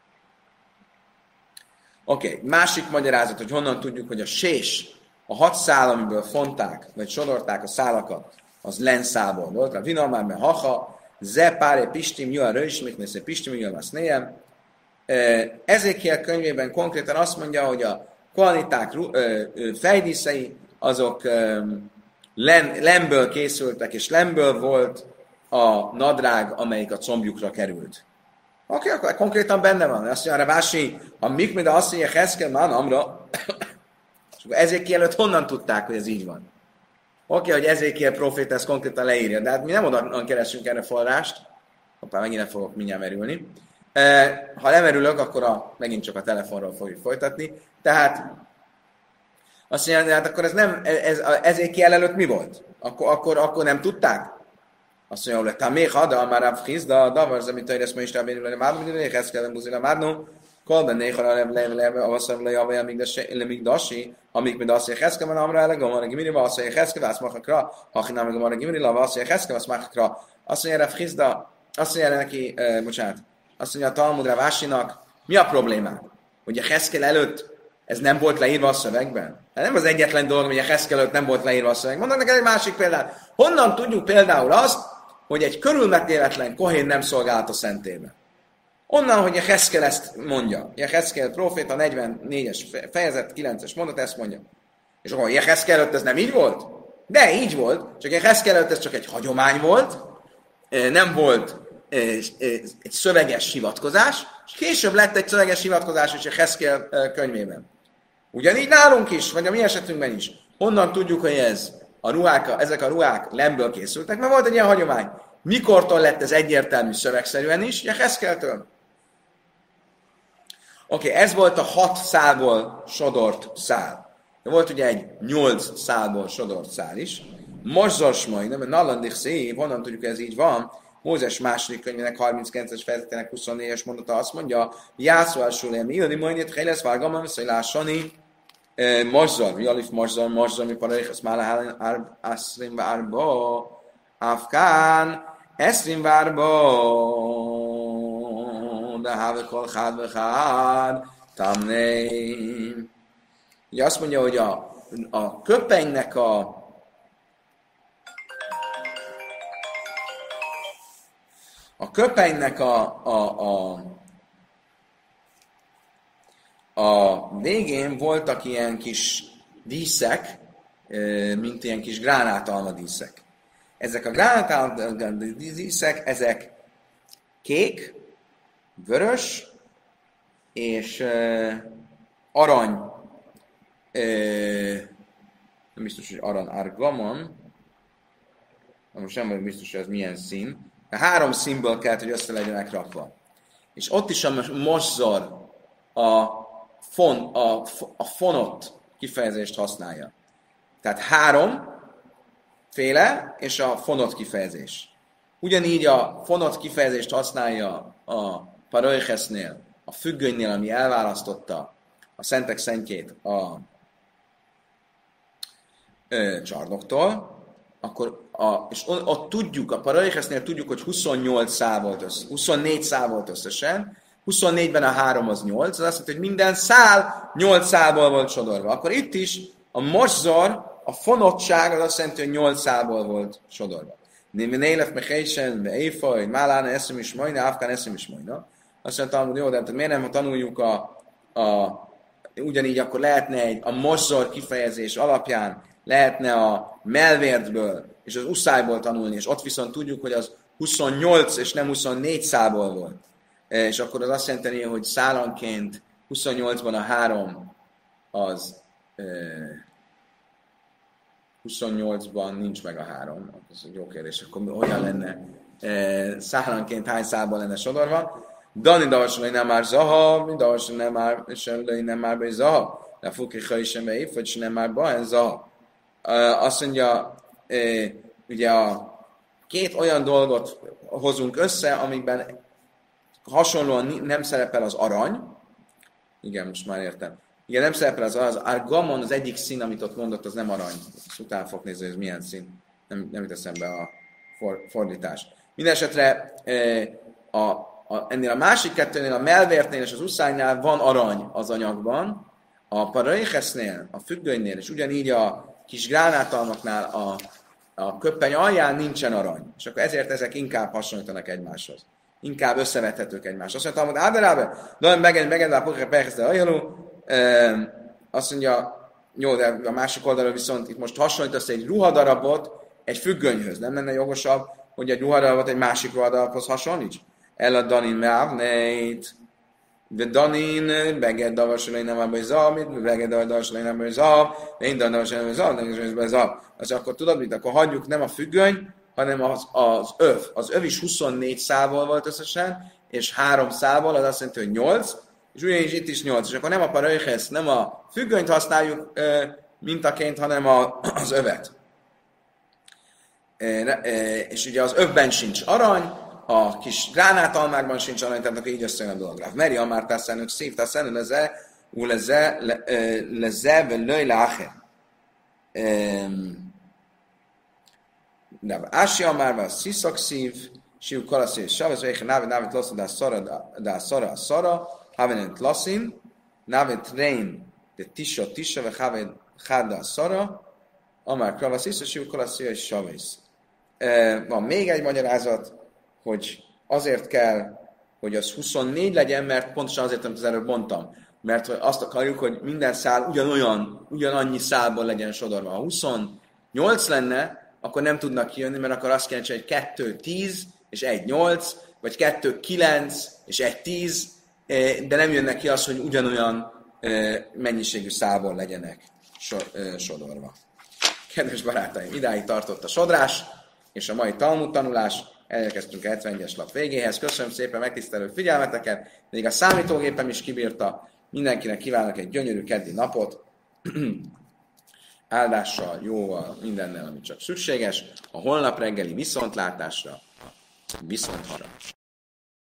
Oké, másik magyarázat, hogy honnan tudjuk, hogy a sés, a 6 szál, amiből fonták, vagy sodorták a szálakat, az lenszálból volt. A vinomár, mert haha, ze páré pistim, jön röjsmik, nézze pistim, jön néjem. Ezékiel könyvében konkrétan azt mondja, hogy a kvaliták fejdíszei, azok lenből készültek, és lenből volt a nadrág, amelyik a combjukra került. Oké, akkor konkrétan benne van. Azt mondja, Rávási, ha mikmida azt mondja, Heszkel, már amra, és akkor Ezékiel előtt honnan tudták, hogy ez így van? Oké, hogy Ezékiel proféta ezt konkrétan leírja, de hát mi nem onnan keresünk erre forrást. Hoppá, megint nem fogok mindjárt merülni. Ha nem merülök, akkor megint csak a telefonról fogjuk folytatni. Tehát azt mondja, hát akkor ez nem, Ezékiel előtt mi volt? Akkor nem tudták? Azt mondja, hogy még hada, már Rav Chizda, davar, amit ezt ma is rábérül, már mindig ezt kell buzila márnó, kolben néha leve, avaszar lejavaj, amíg dasi, amíg mit azt mondja, heszke van amra elegom, van a gimiriba, azt mondja, heszke, vász machakra, hachinám meg van a gimiriba, azt mondja, heszke, vász machakra. Azt mondja, Rav Chizda, azt mondja neki, azt mondja a Talmud Rav Asinak, mi a problémá? Hogy a Heszkel előtt ez nem volt leírva a szövegben? Hát nem az egyetlen dolog, hogy a Heszkel előtt nem volt leírva a szövegben. Mondok neked egy másik példát. Honnan tudjuk például azt, hogy egy körülmetéletlen kohén nem szolgált a szentébe? Onnan, hogy a Heszkel ezt mondja. A Heszkel próféta 44-es fejezet, 9-es mondat ezt mondja. És akkor a Heszkel előtt ez nem így volt? De így volt, csak a Heszkel előtt ez csak egy hagyomány volt, nem volt egy szöveges hivatkozás, és később lett egy szöveges hivatkozás is a Heszkel könyvében. Ugyanígy nálunk is, vagy a mi esetünkben is. Honnan tudjuk, hogy ezek a ruhák lemből készültek, mert volt egy ilyen hagyomány. Mikortól lett ez egyértelmű szövegszerűen is? A Heszkeltől. Oké, ez volt a 6 szálból sodort szál. De volt ugye egy 8 szálból sodort szál is. Most majdnem, mert nallandik szép, honnan tudjuk, hogy ez így van. Mózes második könyvének 39-es fejezetének 24-es mondata azt mondja, Jászol Sulém, írni mondját, Hélesz Várgamon, Viszajlásani, Mozzor, Jalif Mozzor, mi Paraiches Málahálin, Aszrim Várba, Afkán, Eszrim Várba, de Hávekol Hádvehád, Tamném. Ugye azt mondja, hogy a köpenynek a köpenynek a végén voltak ilyen kis díszek, mint ilyen kis gránátalma díszek. Ezek a gránátalma díszek, ezek kék, vörös és arany, nem biztos, hogy arany argamon, most nem vagyok biztos, hogy ez milyen szín. 3 színből kellett, hogy össze legyenek rakva. És ott is a mozzor a fonott kifejezést használja. Tehát 3 féle, és a fonott kifejezés. Ugyanígy a fonott kifejezést használja a paroichesznél, a függönynél, ami elválasztotta a szentek szentjét a csarnoktól, akkor és ott tudjuk, a paroichesznél tudjuk, hogy 28 szál volt 24 szál volt összesen, 24-ben a 3 az 8, az azt jelenti, hogy minden szál 8 szálból volt sodorva. Akkor itt is a mozzor, a fonottság az azt jelenti, hogy 8 szálból volt sodorva. Nélef mechésen, beéfaj, málána eszem is majna, áfkán eszem is majna. Azt mondtam, hogy jó, de miért nem tanuljuk ugyanígy akkor lehetne a mozzor kifejezés alapján, lehetne a melvértből és az uszályból tanulni, és ott viszont tudjuk, hogy az 28 és nem 24 szálból volt. És akkor az azt jelenti, hogy szálanként 28-ban a 3 az 28-ban nincs meg a 3. Ez egy jó kérdés, akkor hogyan lenne szálanként hány szálban lenne sodorva? Dani davasolai nem már zaha, davasolai nem már be zaha. De fukiha is sem beév, vagy nem már bahen zaha. Azt mondja, ugye a 2 olyan dolgot hozunk össze, amikben hasonlóan nem szerepel az arany. Igen, most már értem. Igen, nem szerepel az argamon, az egyik szín, amit ott mondott, az nem arany. Ezt utána fog nézni, hogy ez milyen szín. Nem jut eszembe a fordítás. Mindenesetre ennél a másik 2-nél, a melvértnél és az uszánynál van arany az anyagban, a paroichesznél, a függönynél, és ugyanígy a kis gránátalmaknál a köppeny alján nincsen arany. És akkor ezért ezek inkább hasonlítanak egymáshoz. Inkább összevethetők egymáshoz. Azt mondja, hogy áderábe, de megend a pokre persze ajaló, azt mondja, jó, de a másik oldalról viszont itt most hasonlítasz egy ruhadarabot egy függönyhöz. Nem lenne jogosabb, hogy egy ruhadarabot egy másik ruhadarabhoz hasonlíts? El a Danin meávnét, de Danin, beged davasolai nem áll zav, beged davasolai nem áll zav, én davasolai nem áll zav, az akkor tudod mit? Akkor hagyjuk nem a függöny, hanem az öv. Az öv is 24 szálból volt összesen, és 3 szálból, az azt jelenti, hogy 8, és ugyanis itt is 8. És akkor nem a paroichesz, nem a függönyt használjuk mintaként, hanem az övet. És ugye az övben sincs arany, a kis gránátalmákban sincs arany, tehát akkor így összejön a dolog. Meri amár tászának szív, tászának leze, velőj láhe. De Ási amár, sziszak szív, siu kalaszív, savaz, vége návet lasszin, de szara, havenent lasszin, návet rein, de tisha, ve háda szara, amár kravaszisz, és siu kalaszív, és savaz. Van még egy magyarázat, hogy azért kell, hogy az 24 legyen, mert pontosan azért, amit az előbb mondtam. Mert azt akarjuk, hogy minden szál ugyanannyi szálból legyen sodorva. Ha 28 lenne, akkor nem tudnak kijönni, mert akkor azt jelenti, hogy 2 10 és 1 8, vagy 2 9 és 1 10, de nem jönnek ki az, hogy ugyanolyan mennyiségű szálból legyenek sodorva. Kedves barátaim, idáig tartott a sodrás, és a mai Talmud tanulás. Elérkeztünk a 70-es lap végéhez. Köszönöm szépen megtisztelő figyelmeteket. Még a számítógépem is kibírta. Mindenkinek kívánok egy gyönyörű keddi napot. Áldással, jóval, mindennel, ami csak szükséges. A holnap reggeli viszontlátásra, viszonthallásra.